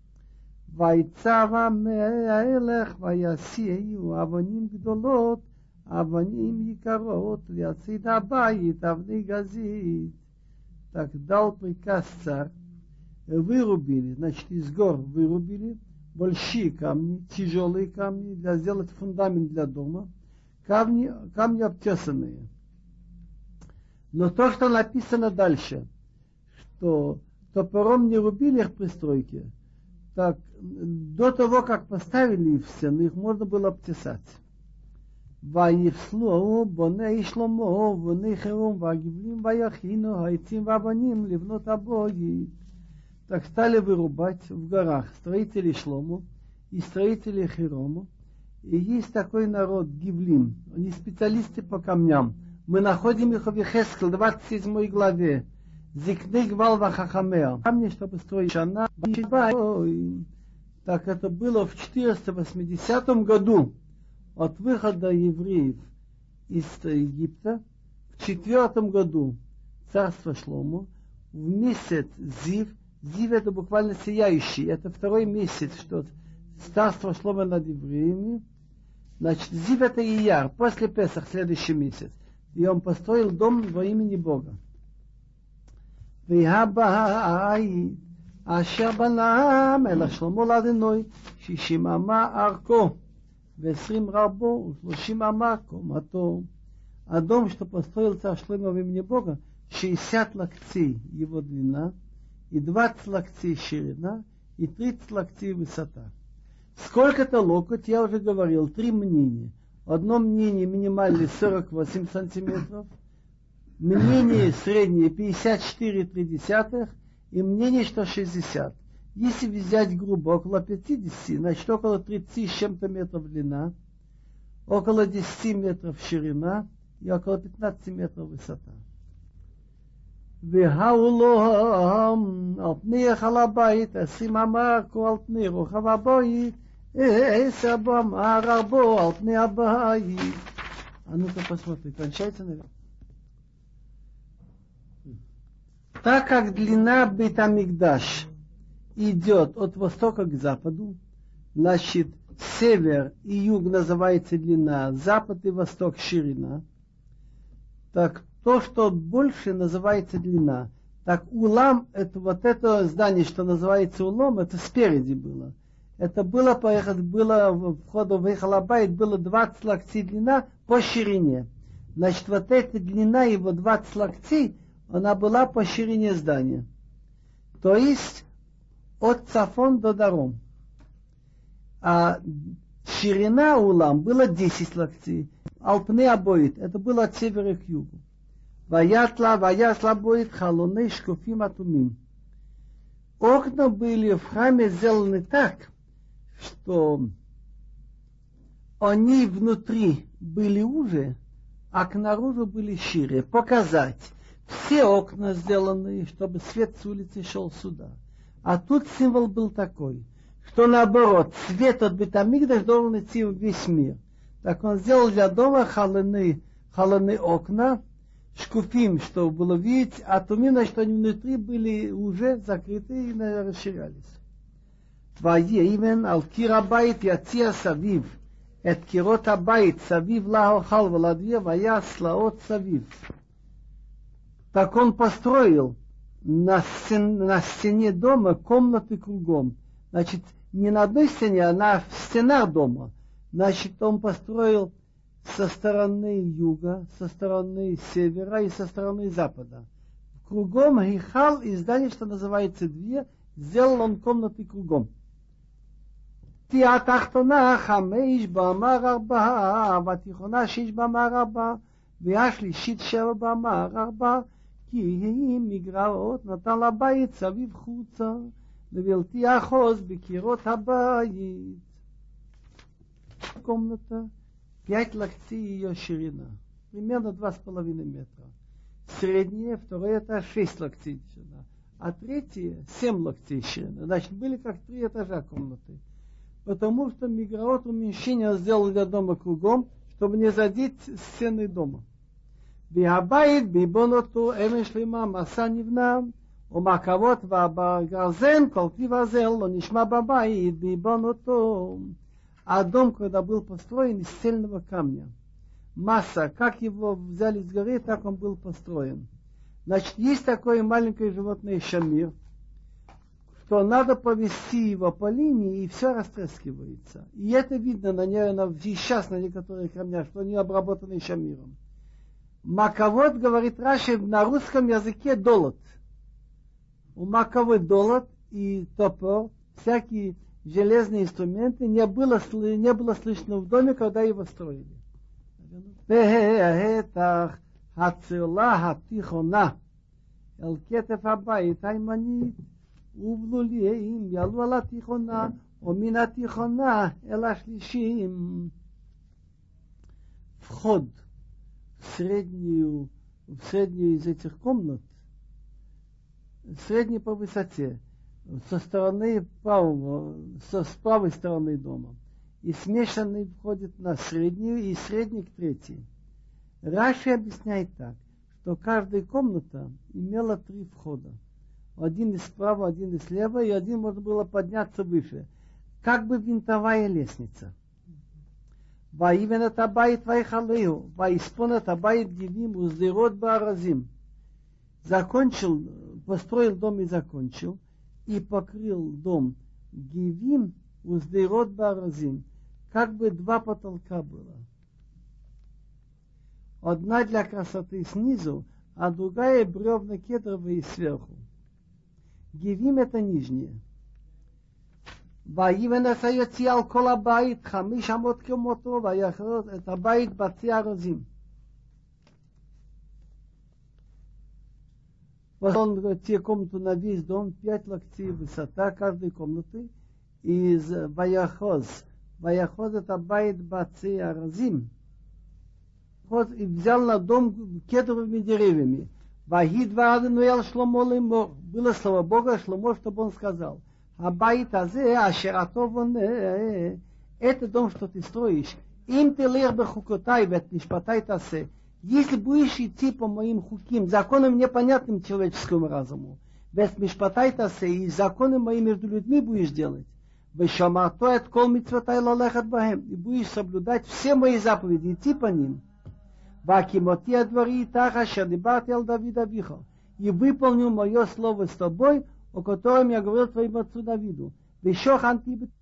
ויצב המלך ויסיעו אבנים גדולות, אבנים יקרות, ויצית הבית אבני גזית. Так дал приказ царь вырубили, значит, из гор вырубили большие камни, тяжелые камни, для сделать фундамент для дома, камни обтесанные. Но то, что написано дальше, что топором не рубили их при стройке, так до того, как поставили их в стену, их можно было обтесать. ויפסלו בוני שלמה ובוני חירום והגבלים ויכינו העצים והבנים לבנות הבית. Так стали вырубать в горах строители Шлому и строители Хирому. И есть такой народ Гивлим, они специалисты по камням. Мы находим их в Ехескел, 27 главе. Зикны гвал вахахамеа. Камни, чтобы строить шана. Так это было в 480 году от выхода евреев из Египта. В 4 году царства Шлому, в месяц Зив. Зив это буквально сияющий. Это второй месяц, что царство Шлома над евреями. Значит, Зив это Ияр, после Песах, следующий месяц. И он построил дом во имени Бога. והבית אשר בנם אל השלמה לאדוני 60 אמה ארכו ו20 רבו ו30 אמה קומתו. А дом, что построил царь Шломо во имени Бога, 60 локтей его длина, и 20 локтей ширина, и 30 локтей высота. Сколько-то локоть, я уже говорил, 3 мнения. Одно мнение минимальное 48 сантиметров, мнение среднее 54,3 и мнение, что 60. Если взять грубо около 50, значит около 30 с чем-то метров длина, около 10 метров ширина и около 15 метров высота. והאולום על פני היכל הבית 20 אמה כה על פני רוחב הבית 10 אמה רבו על פני הבית. А ну-ка посмотри, кончается, наверное. Так как длина Бейт-Амикдаш идет от востока к западу, значит, север и юг называется длина, запад и восток ширина, так то, что больше называется длина. Так улам, это вот это здание, что называется улом, это спереди было. Это было входу в Эхалабайт было 20 локтей длина по ширине. Значит, вот эта длина его 20 локтей, она была по ширине здания. То есть от Цафон до Даром. А ширина улам была 10 локтей. Алпне обоит, это было от севера к югу. Ваясла боит халоны шкуфим атумим. Окна были в храме сделаны так, что они внутри были уже, а к наружу были шире. Показать. Все окна сделаны, чтобы свет с улицы шел сюда. А тут символ был такой, что наоборот, свет от Бейт-Амикдаш должен идти в весь мир. Так он сделал для дома халаны окна, шкуфим, чтобы было видеть, а тумина, что они внутри были уже закрыты и расширялись. ויאבן על קיר הבית יציע סביב את קירות הבית סביב לאוכל ולדביר והיה סלעות סביב. Так он построил на стене дома комнаты кругом. Значит, не на одной стене, а на стенах дома. Значит, он построил со стороны юга, со стороны севера и со стороны запада. Кругом Гихал и здание, что называется две, сделал он комнаты кругом. תהיה התחתונה 5 באמה 4, והתיכונה 6 באמה 4, והשלישית 7 באמה 4, כי היא מגרעות נתן לבית סביב חוצה, ובלתי אחוז בקירות הבית. Комната 5 локтей ее ширина, примерно 2,5 метра. Средняя, второй этаж 6 локтей ширина, а третья 7 локтей ширина. Значит, были как 3 этажа комнаты. Потому что миграот уменьшение сделал для дома кругом, чтобы не задеть стены дома. והבית ביבונותו אבן שלמה מסע נבנה, ומרכבות והגרזן כל טיב הזה לא נשמע בבית ביבונותו. А дом, когда был построен из цельного камня, масса, как его взяли с горы, так он был построен. Значит, есть такое маленькое животное шамир. что надо повести его по линии, и все растрескивается. И это видно, сейчас на некоторых камнях, что они обработаны еще миром. Маковод, говорит Раши, на русском языке долот. У маковод долот и топор, всякие железные инструменты, не было слышно в доме, когда его строили. אל כתף הבית הימנית, ובלוליים יעלו על התיכונה, או מן התיכונה אל השלישים. Вход в среднюю из этих комнат, средний по высоте, с правой стороны дома. И смешанный входит на среднюю, и средний к третьей. Раши объясняет так, что каждая комната имела 3 входа. Один из справа, один из слева, и один можно было подняться выше. Как бы винтовая лестница. Ваивен это абайт вайхалею, ваиспон это абайт гивим уздерот бааразим. Построил дом и закончил, и покрыл дом гивим уздерот бааразим. Как бы 2 потолка было. Одна для красоты снизу, а другая бревна кедровые сверху. Гивим это нижнее. Ваивен это йоци кол абайт, 5 אמות כמותו, ויחרот את הבית בצי ארזים. Он те комнату на весь дом, 5 локтей высота каждой комнаты, из Ваяхоз. Ваяхоз это байт баци аразим. И взял на дом кедровыми деревьями. Было слово Бога Шломо, чтобы он сказал: Абайт азе ашератов он, это дом, что ты строишь. Им ты лех бехукотай вет мишпатай тасе. Если будешь идти по моим хуким, законам непонятным человеческому разуму, вет мишпатай тасе, и законы мои между людьми будешь делать. Вешамарто эт кол мицвотай лалехат бахем, и будешь соблюдать все мои заповеди, идти по ним. Вакимоти адвари таха шадибати ал Давид авиха, и выполнил мое слово с тобой, о котором я говорил твоему отцу Давиду. Вешохан ти